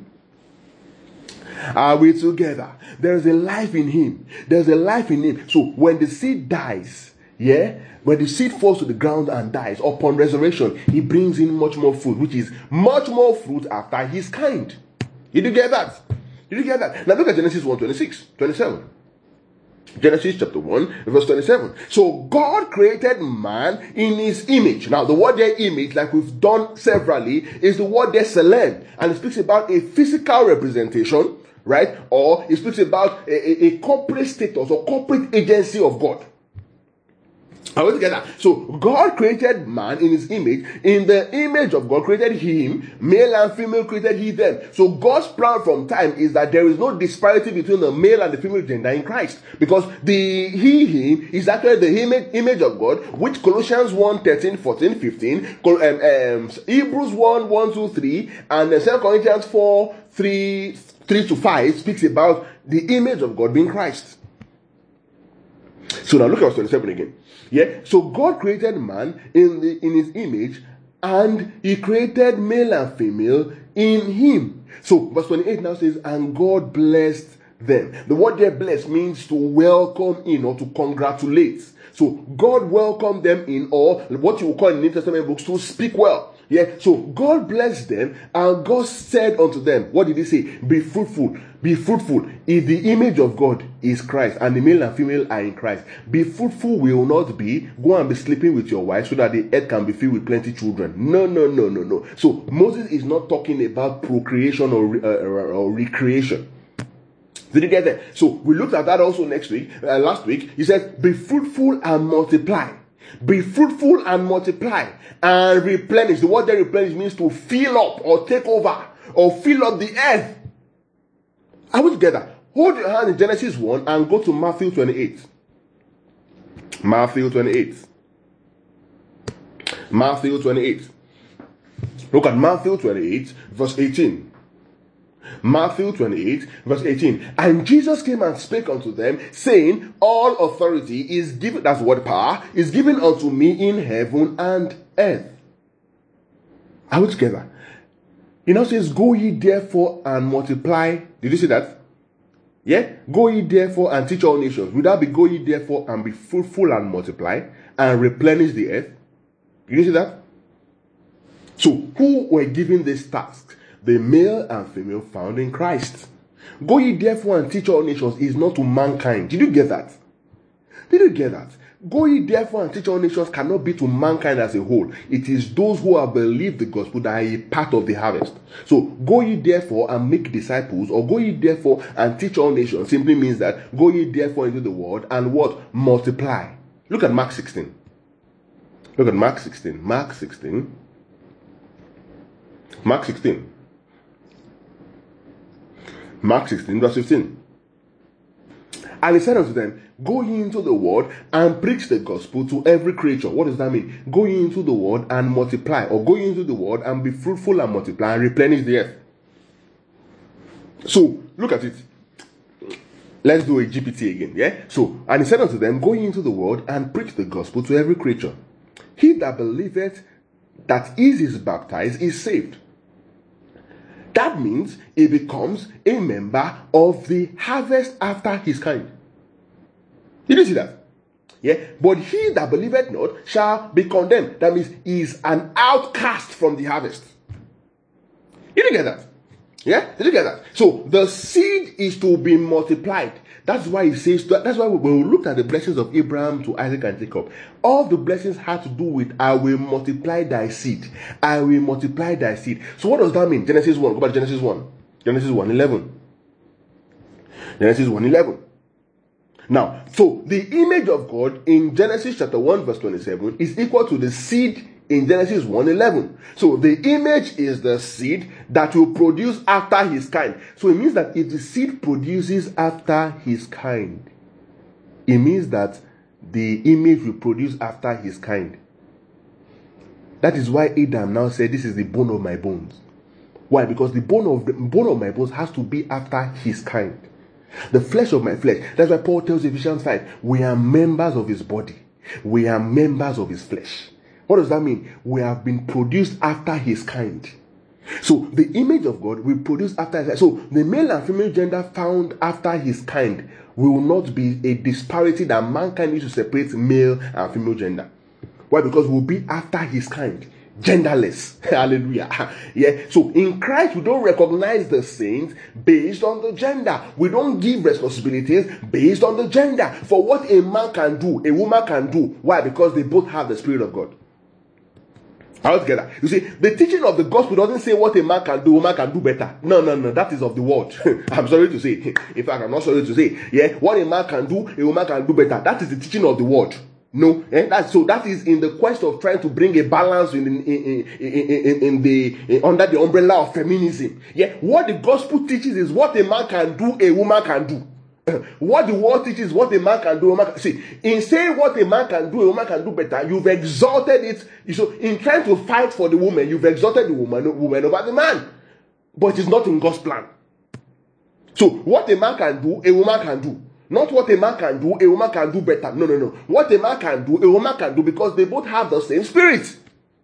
Are we together? There's a life in him. There's a life in him. So, when the seed dies, yeah, when the seed falls to the ground and dies, upon resurrection, he brings in much more fruit, which is much more fruit after his kind. Did you get that? Did you get that? Now look at Genesis 1:27. Genesis chapter 1, verse 27. So God created man in his image. Now the word there, image, like we've done severally, is the word there, selem. And it speaks about a physical representation, right? Or it speaks about a corporate status or corporate agency of God. Are we together? So God created man in his image. In the image of God created him, male and female created he them. So God's plan from time is that there is no disparity between the male and the female gender in Christ. Because the him is actually the image of God, which Colossians 1, 13, 14, 15, Hebrews 1, 1, 2, 3, and 2 Corinthians 4, 3 to 5 speaks about the image of God being Christ. So now look at verse 27 again. Yeah, so God created man in his image, and he created male and female in him. So verse 28 now says, and God blessed them. The word there, blessed, means to welcome in or to congratulate. So God welcomed them in, or what you will call in New Testament books, to speak well. Yeah, so God blessed them, and God said unto them, what did he say? Be fruitful, be fruitful. If the image of God is Christ, and the male and female are in Christ, be fruitful will not be, go and be sleeping with your wife so that the earth can be filled with plenty children. No. So Moses is not talking about procreation or recreation. Did you get that? So we looked at that also last week. He said, be fruitful and multiply. Be fruitful and multiply and replenish. The word there, replenish, means to fill up or take over or fill up the earth. Are we together? Hold your hand in Genesis 1 and go to Matthew 28. Matthew 28. Matthew 28. Look at Matthew 28, verse 18. Matthew 28, verse 18. And Jesus came and spake unto them, saying, all authority is given, that's what power, is given unto me in heaven and earth. Are we together? He now says, go ye therefore and multiply. Did you see that? Yeah? Go ye therefore and teach all nations. Would that be go ye therefore and be fruitful and multiply and replenish the earth? Did you see that? So, who were given this task? The male and female found in Christ. Go ye therefore and teach all nations is not to mankind. Did you get that? Did you get that? Go ye therefore and teach all nations cannot be to mankind as a whole. It is those who have believed the gospel that are a part of the harvest. So, go ye therefore and make disciples, or go ye therefore and teach all nations simply means that go ye therefore into the world and what? Multiply. Look at Mark 16. Look at Mark 16. Mark 16. Mark 16. Mark 16, verse 15. And he said unto them, go ye into the world and preach the gospel to every creature. What does that mean? Go ye into the world and multiply, or go ye into the world and be fruitful and multiply and replenish the earth. So, look at it. Let's do a GPT again, yeah? So, and he said unto them, go ye into the world and preach the gospel to every creature. He that believeth that is baptized is saved. That means he becomes a member of the harvest after his kind. Did you see that? Yeah. But he that believeth not shall be condemned. That means he is an outcast from the harvest. Did you get that? Yeah? Did you get that? So the seed is to be multiplied. That's why he says, that's why when we looked at the blessings of Abraham to Isaac and Jacob, all the blessings had to do with, I will multiply thy seed. I will multiply thy seed. So what does that mean? Genesis 1. Go back to Genesis 1. Genesis 1:11. Genesis 1:11. Now, so the image of God in Genesis chapter 1 verse 27 is equal to the seed in Genesis 1:11. So the image is the seed that will produce after his kind. So it means that if the seed produces after his kind, it means that the image will produce after his kind. That is why Adam now said, this is the bone of my bones. Why? Because the bone of my bones has to be after his kind. The flesh of my flesh. That's why Paul tells Ephesians 5, we are members of his body. We are members of his flesh. What does that mean? We have been produced after his kind. So the image of God will produce after his kind. So the male and female gender found after his kind will not be a disparity that mankind needs to separate male and female gender. Why? Because we'll be after his kind. Genderless. Hallelujah. Yeah. So in Christ, we don't recognize the saints based on the gender. We don't give responsibilities based on the gender. For what a man can do, a woman can do. Why? Because they both have the Spirit of God. All together. You see, the teaching of the gospel doesn't say what a man can do, a woman can do better. No. That is of the world. I'm sorry to say. In fact, I'm not sorry to say. Yeah. What a man can do, a woman can do better. That is the teaching of the world. No, that is in the quest of trying to bring a balance under the umbrella of feminism. Yeah, what the gospel teaches is what a man can do, a woman can do. What the world teaches, what a man can do, a woman can. See, in saying what a man can do, a woman can do better, you've exalted it. So, in trying to fight for the woman, you've exalted the woman over the man. But it's not in God's plan. So, what a man can do, a woman can do. Not what a man can do, a woman can do better. No. What a man can do, a woman can do, because they both have the same spirit.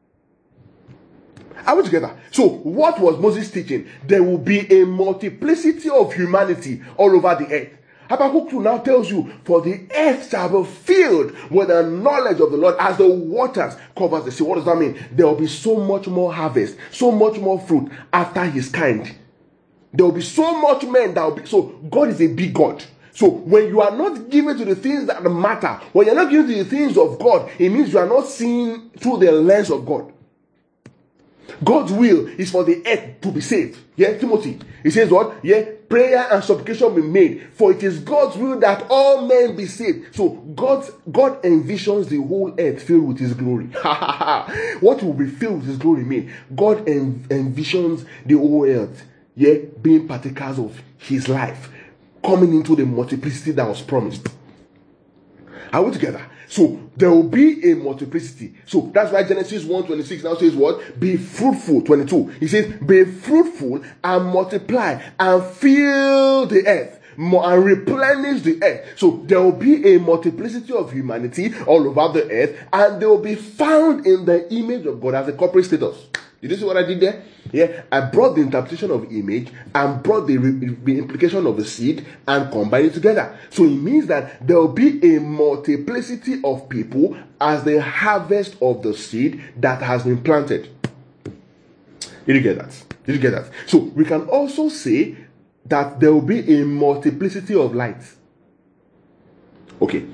Are we together? So, what was Moses teaching? There will be a multiplicity of humanity all over the earth. Habakkuk 2 now tells you, for the earth shall be filled with the knowledge of the Lord as the waters covers the sea. What does that mean? There will be so much more harvest, so much more fruit after his kind. There will be so much men that will be. So, God is a big God. So when you are not given to the things that matter, when you're not given to the things of God, it means you are not seeing through the lens of God. God's will is for the earth to be saved. Yeah, Timothy. He says what? Yeah, prayer and supplication be made. For it is God's will that all men be saved. So God envisions the whole earth filled with his glory. What will be filled with his glory mean? God envisions the whole earth, yeah, being partakers of his life, coming into the multiplicity that was promised. Are we together? So there will be a multiplicity. So that's why Genesis 1:26 now says what? Be fruitful. 22. He says, be fruitful and multiply and fill the earth and replenish the earth. So there will be a multiplicity of humanity all over the earth, and they will be found in the image of God as a corporate status. Did you see what I did there? Yeah, I brought the interpretation of image and brought the implication of the seed and combined it together. So it means that there will be a multiplicity of people as the harvest of the seed that has been planted. Did you get that? Did you get that? So we can also say that there will be a multiplicity of lights. Okay.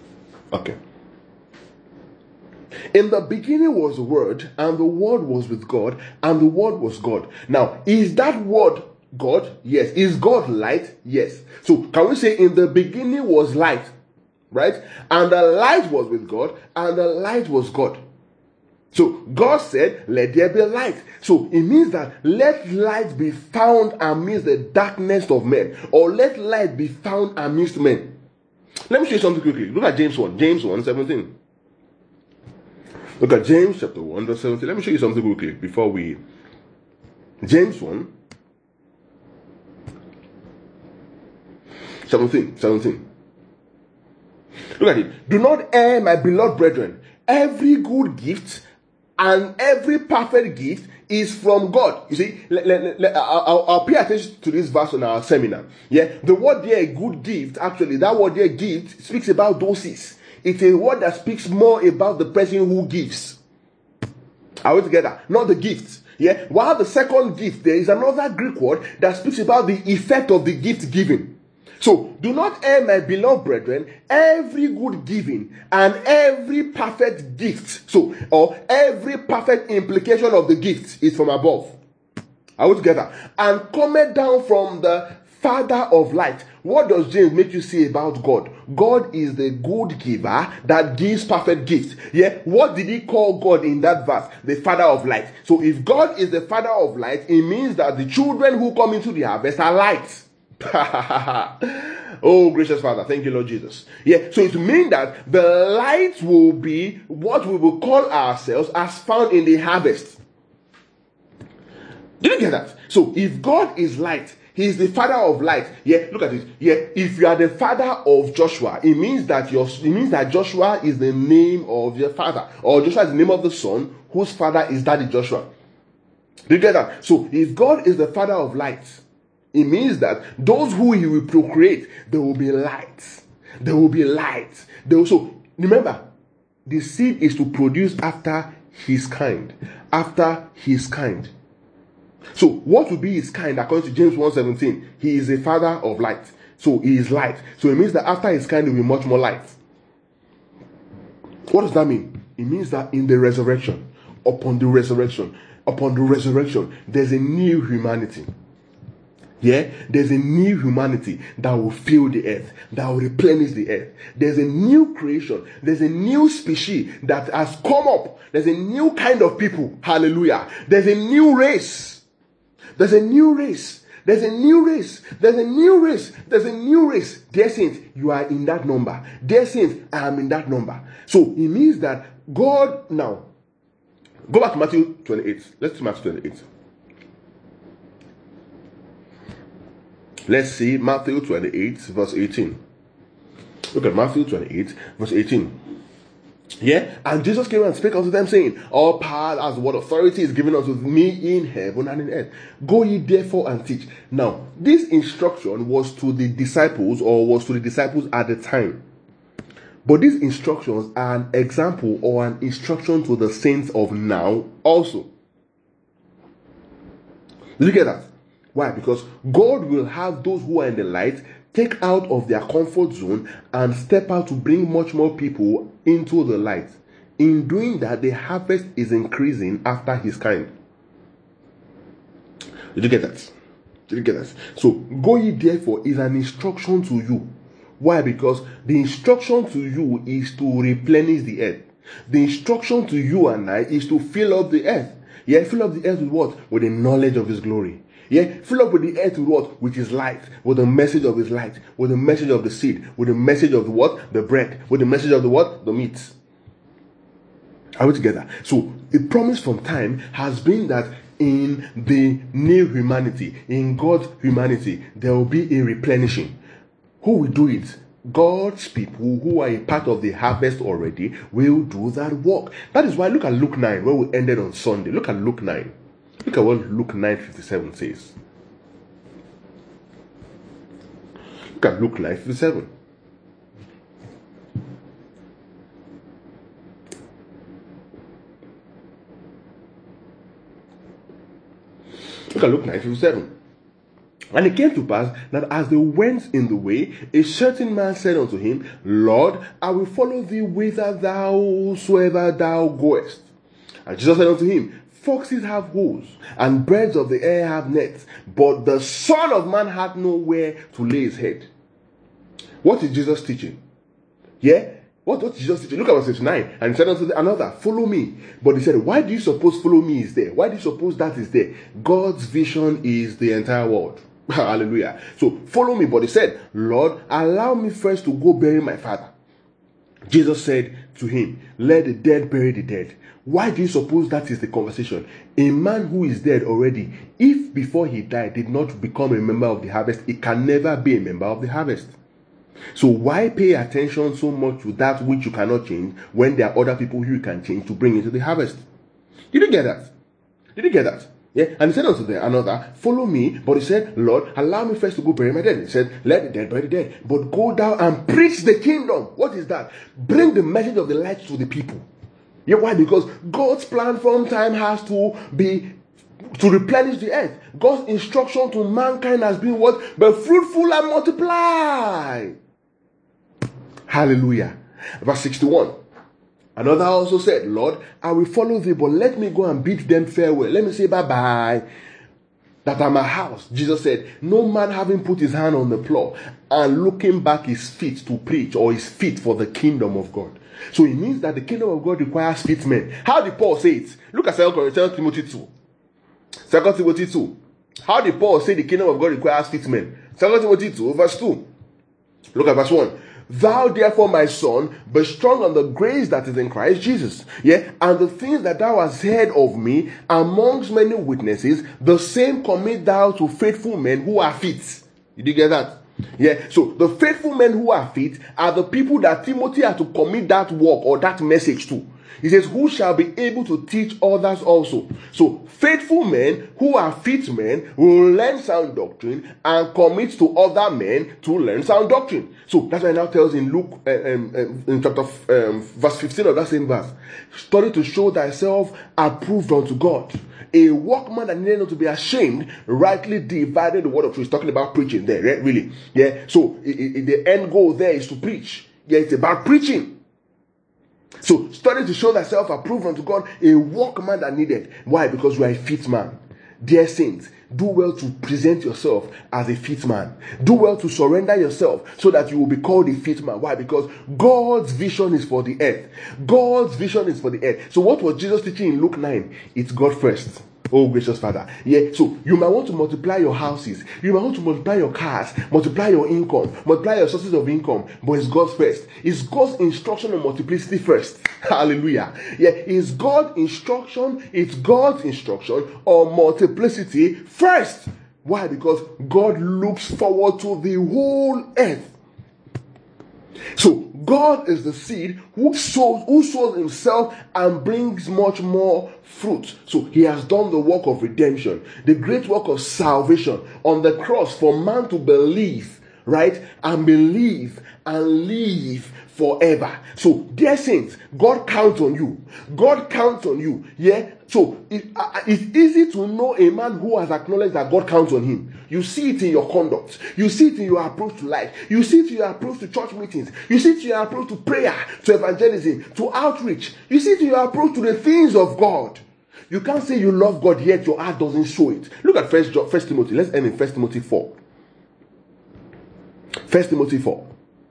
In the beginning was the Word, and the Word was with God, and the Word was God. Now, is that Word God? Yes. Is God light? Yes. So, can we say in the beginning was light? Right? And the light was with God, and the light was God. So, God said, let there be light. So, it means that let light be found amidst the darkness of men, or let light be found amidst men. Let me show you something quickly. Look at James 1. James 1:17. Look at James chapter 1, verse 17. Let me show you something quickly before we... James 1, 17. Look at it. Do not err, my beloved brethren. Every good gift and every perfect gift is from God. You see, I'll pay attention to this verse on our seminar. Yeah, the word there, good gift, actually, that word there, gift, speaks about doses. It's a word that speaks more about the person who gives. Are we together? Not the gift. Yeah. While the second gift, there is another Greek word that speaks about the effect of the gift given. So, do not err, my beloved brethren, every good giving and every perfect gift. So, or every perfect implication of the gift is from above. Are we together? And cometh down from the Father of light. What does James make you say about God? God is the good giver that gives perfect gifts. Yeah. What did he call God in that verse? The Father of light. So if God is the Father of light, it means that the children who come into the harvest are light. Oh, gracious Father, thank you, Lord Jesus. Yeah. So it means that the light will be what we will call ourselves as found in the harvest. Did you get that? So if God is light, He is the Father of light. Yeah, look at it. Yeah, if you are the father of Joshua, it means that Joshua is the name of your father, or Joshua is the name of the son whose father is Daddy Joshua. Do you get that? So if God is the Father of light, it means that those who He will procreate, there will be light. There will be light. They also remember, the seed is to produce after his kind. After his kind. So, what will be his kind according to James 1:17? He is a father of light. So, he is light. So, it means that after his kind, there will be much more light. What does that mean? It means that in the resurrection, upon the resurrection, there's a new humanity. Yeah, there's a new humanity that will fill the earth, that will replenish the earth. There's a new creation. There's a new species that has come up. There's a new kind of people. Hallelujah. There's a new race. There's a new race. There's a new race. There's a new race. There's a new race. Dear saints, you are in that number. Dear saints, I am in that number. So it means that God now. Go back to Matthew 28. Let's see Matthew 28. Let's see Matthew 28, verse 18. Look at Matthew 28, verse 18. Yeah, and Jesus came and spake unto them, saying, all power as what authority is given unto me in heaven and in earth. Go ye therefore and teach. Now, this instruction was to the disciples, or was to the disciples at the time. But these instructions are an example or an instruction to the saints of now also. Did you get that? Why? Because God will have those who are in the light take out of their comfort zone and step out to bring much more people into the light. In doing that, the harvest is increasing after his kind. Did you get that? Did you get that? So, go ye therefore is an instruction to you. Why? Because the instruction to you is to replenish the earth. The instruction to you and I is to fill up the earth. Yeah, fill up the earth with what? With the knowledge of his glory. Yeah, fill up with the earth with what? With his light, with the message of his light, with the message of the seed, with the message of the what? The bread, with the message of the what? The meat. Are we together? So, the promise from time has been that in the new humanity, in God's humanity, there will be a replenishing. Who will do it? God's people who are a part of the harvest already will do that work. That is why look at Luke 9, where we ended on Sunday. Look at Luke 9. Look at what Luke 9:57 says. Look at Luke 9:57. Look at Luke 9:57. And it came to pass that as they went in the way, a certain man said unto him, Lord, I will follow thee whithersoever thou goest. And Jesus said unto him, Foxes have holes, and birds of the air have nets, but the Son of Man hath nowhere to lay his head. What is Jesus teaching? Yeah? What is Jesus teaching? Look at verse 59. And he said unto another, Follow me. But he said, why do you suppose follow me is there? Why do you suppose that is there? God's vision is the entire world. Hallelujah. So follow me. But he said, Lord, allow me first to go bury my father. Jesus said to him, Let the dead bury the dead. Why do you suppose that is the conversation? A man who is dead already, if before he died did not become a member of the harvest, he can never be a member of the harvest. So why pay attention so much to that which you cannot change when there are other people who you can change to bring into the harvest? Did you get that? Did you get that? Yeah, and he said unto another, Follow me. But he said, Lord, allow me first to go bury my dead. He said, Let the dead bury the dead. But go down and preach the kingdom. What is that? Bring the message of the light to the people. Yeah, why? Because God's plan from time has to be to replenish the earth. God's instruction to mankind has been what? Be fruitful and multiply. Hallelujah. Verse 61. Another also said, Lord, I will follow thee, but let me go and bid them farewell. Let me say bye-bye. That at my house, Jesus said, no man having put his hand on the plow and looking back his feet to preach, or his feet for the kingdom of God. So it means that the kingdom of God requires fit men. How did Paul say it? Look at 2 Timothy 2. 2 Timothy 2. How did Paul say the kingdom of God requires fit men? 2 Timothy 2, verse 2. Look at verse 1. Thou therefore, my son, be strong on the grace that is in Christ Jesus. Yeah, and the things that thou hast heard of me amongst many witnesses, the same commit thou to faithful men who are fit. Did you get that? Yeah, so the faithful men who are fit are the people that Timothy had to commit that work or that message to. He says, who shall be able to teach others also. So faithful men who are fit men will learn sound doctrine and commit to other men to learn sound doctrine. So that's why it now tells in Luke in chapter verse 15 of that same verse, study to show thyself approved unto God, a workman that needed not to be ashamed, rightly divided the word of truth. He's talking about preaching there, right? Really. Yeah. So the end goal there is to preach. Yeah, it's about preaching. So study to show thyself approved unto God, a workman that needed. Why? Because you are a fit man. Dear saints, do well to present yourself as a fit man. Do well to surrender yourself so that you will be called a fit man. Why? Because God's vision is for the earth. God's vision is for the earth. So what was Jesus teaching in Luke 9? It's God first. Oh, gracious Father. Yeah, so you might want to multiply your houses. You might want to multiply your cars, multiply your income, multiply your sources of income. But it's God first. It's God's instruction on multiplicity first. Hallelujah. Yeah, it's God's instruction. It's God's instruction on multiplicity first. Why? Because God looks forward to the whole earth. So God is the seed who sows himself and brings much more fruit. So he has done the work of redemption, the great work of salvation on the cross for man to believe, right? And believe and live forever. So dear saints, God counts on you. God counts on you. Yeah. So it's easy to know a man who has acknowledged that God counts on him. You see it in your conduct. You see it in your approach to life. You see it in your approach to church meetings. You see it in your approach to prayer, to evangelism, to outreach. You see it in your approach to the things of God. You can't say you love God yet your heart doesn't show it. Look at First Timothy. Let's end in 1 Timothy 4. 1 Timothy 4.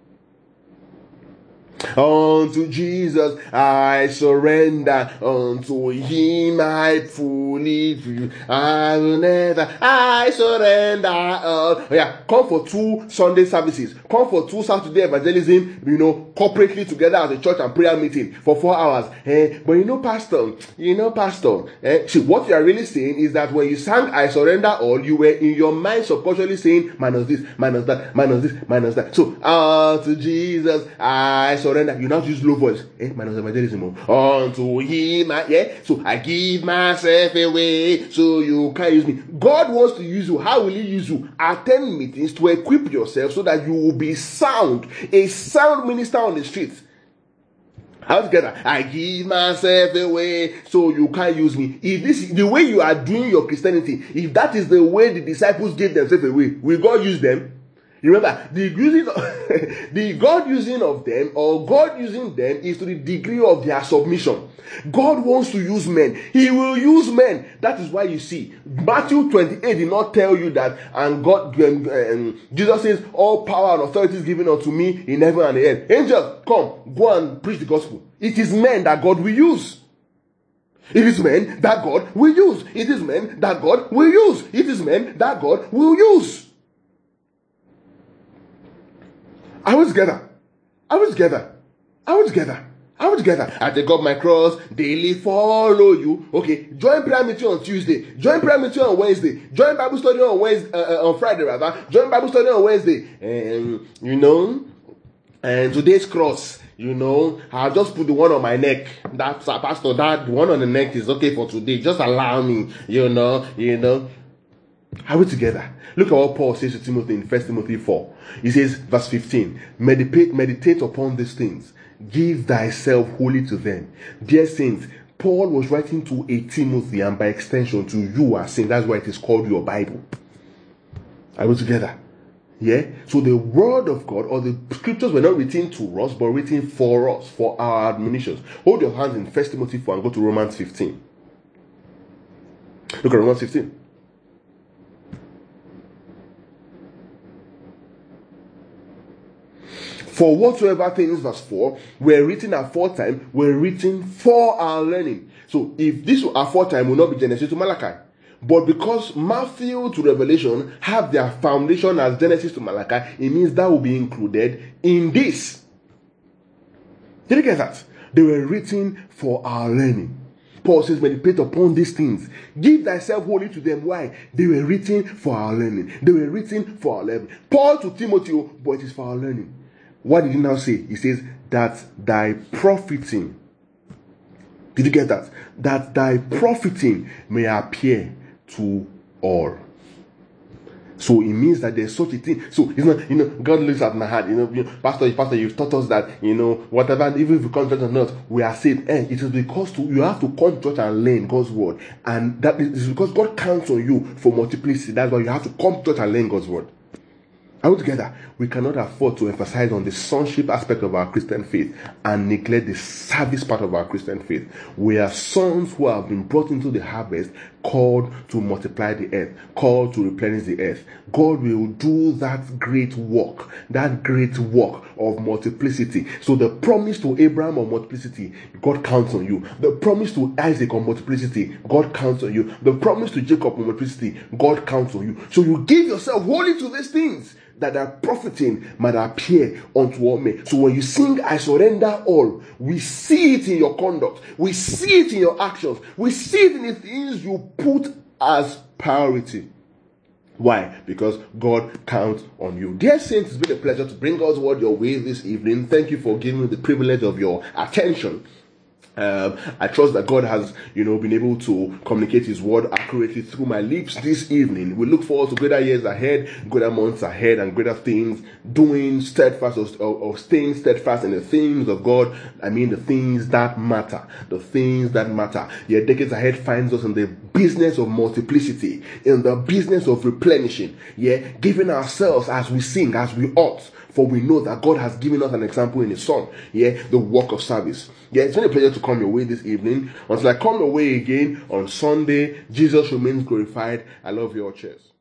Unto Jesus I surrender, unto him I fully do. I will never, I surrender all. Oh yeah, come for 2 Sunday services. Come for 2 Saturday evangelism, corporately together as a church and prayer meeting for 4 hours. But pastor, see, what you are really saying is that when you sang I surrender all, you were in your mind subconsciously saying minus this, minus that, minus this, minus that. So, to Jesus I surrender surrender, you now use low voice. Minus evangelism. Unto him, so I give myself away, so you can use me. God wants to use you. How will he use you? Attend meetings to equip yourself so that you will be a sound minister on the streets. How together? I give myself away so you can't use me. If this is the way you are doing your Christianity, if that is the way the disciples gave themselves away, will God use them? Remember, the God using of them, or God using them, is to the degree of their submission. God wants to use men. He will use men. That is why you see, Matthew 28 did not tell you that, and God, Jesus says, all power and authority is given unto me in heaven and the earth. Angels, come, go and preach the gospel. It is men that God will use. It is men that God will use. It is men that God will use. It is men that God will use. I was together. I take up my cross, daily follow you. Okay, join prayer meeting on Tuesday. Join prayer meeting on Wednesday. Join Bible study on on Friday rather. Join Bible study on Wednesday. And today's cross, I'll just put the one on my neck. That's pastor. That one on the neck is okay for today. Just allow me. Are we together? Look at what Paul says to Timothy in 1 Timothy 4. He says, verse 15, meditate upon these things. Give thyself wholly to them. Dear saints, Paul was writing to a Timothy, and by extension to you as saints. That's why it is called your Bible. Are we together? Yeah? So the word of God, or the scriptures, were not written to us, but written for us, for our admonitions. Hold your hands in 1 Timothy 4 and go to Romans 15. Look at Romans 15. For whatsoever things, verse 4, were written aforetime, were written for our learning. So if this aforetime will not be Genesis to Malachi. But because Matthew to Revelation have their foundation as Genesis to Malachi, it means that will be included in this. Did you get that? They were written for our learning. Paul says, meditate upon these things. Give thyself wholly to them. Why? They were written for our learning. They were written for our learning. Paul to Timothy, but it is for our learning. What did he now say? He says, that thy profiting. Did you get that? That thy profiting may appear to all. So it means that there's such a thing. So it's not, God looks at my heart, Pastor, you've taught us that, whatever, even if we come to church or not, we are saved. It is because you have to come to church and learn God's word. And that is because God counts on you for multiplicity. That's why you have to come to church and learn God's word. Altogether, we cannot afford to emphasize on the sonship aspect of our Christian faith and neglect the service part of our Christian faith. We are sons who have been brought into the harvest, called to multiply the earth, called to replenish the earth. God will do that great work of multiplicity. So the promise to Abraham of multiplicity, God counts on you. The promise to Isaac of multiplicity, God counts on you. The promise to Jacob of multiplicity, God counts on you. So you give yourself wholly to these things, that are profiting might appear unto all men. So when you sing, I surrender all, we see it in your conduct, we see it in your actions, we see it in the things you put as priority. Why? Because God counts on you. Dear saints, it's been a pleasure to bring God's word your way this evening. Thank you for giving me the privilege of your attention. I trust that God has, been able to communicate His word accurately through my lips this evening. We look forward to greater years ahead, greater months ahead, and greater things, doing steadfast or staying steadfast in the things of God. I mean, the things that matter. The things that matter. Yet decades ahead finds us in the business of multiplicity, in the business of replenishing. Giving ourselves as we sing, as we ought. For we know that God has given us an example in His Son. The work of service. It's been a pleasure to come your way this evening. Until I come your way again on Sunday, Jesus remains glorified. I love you all. Cheers.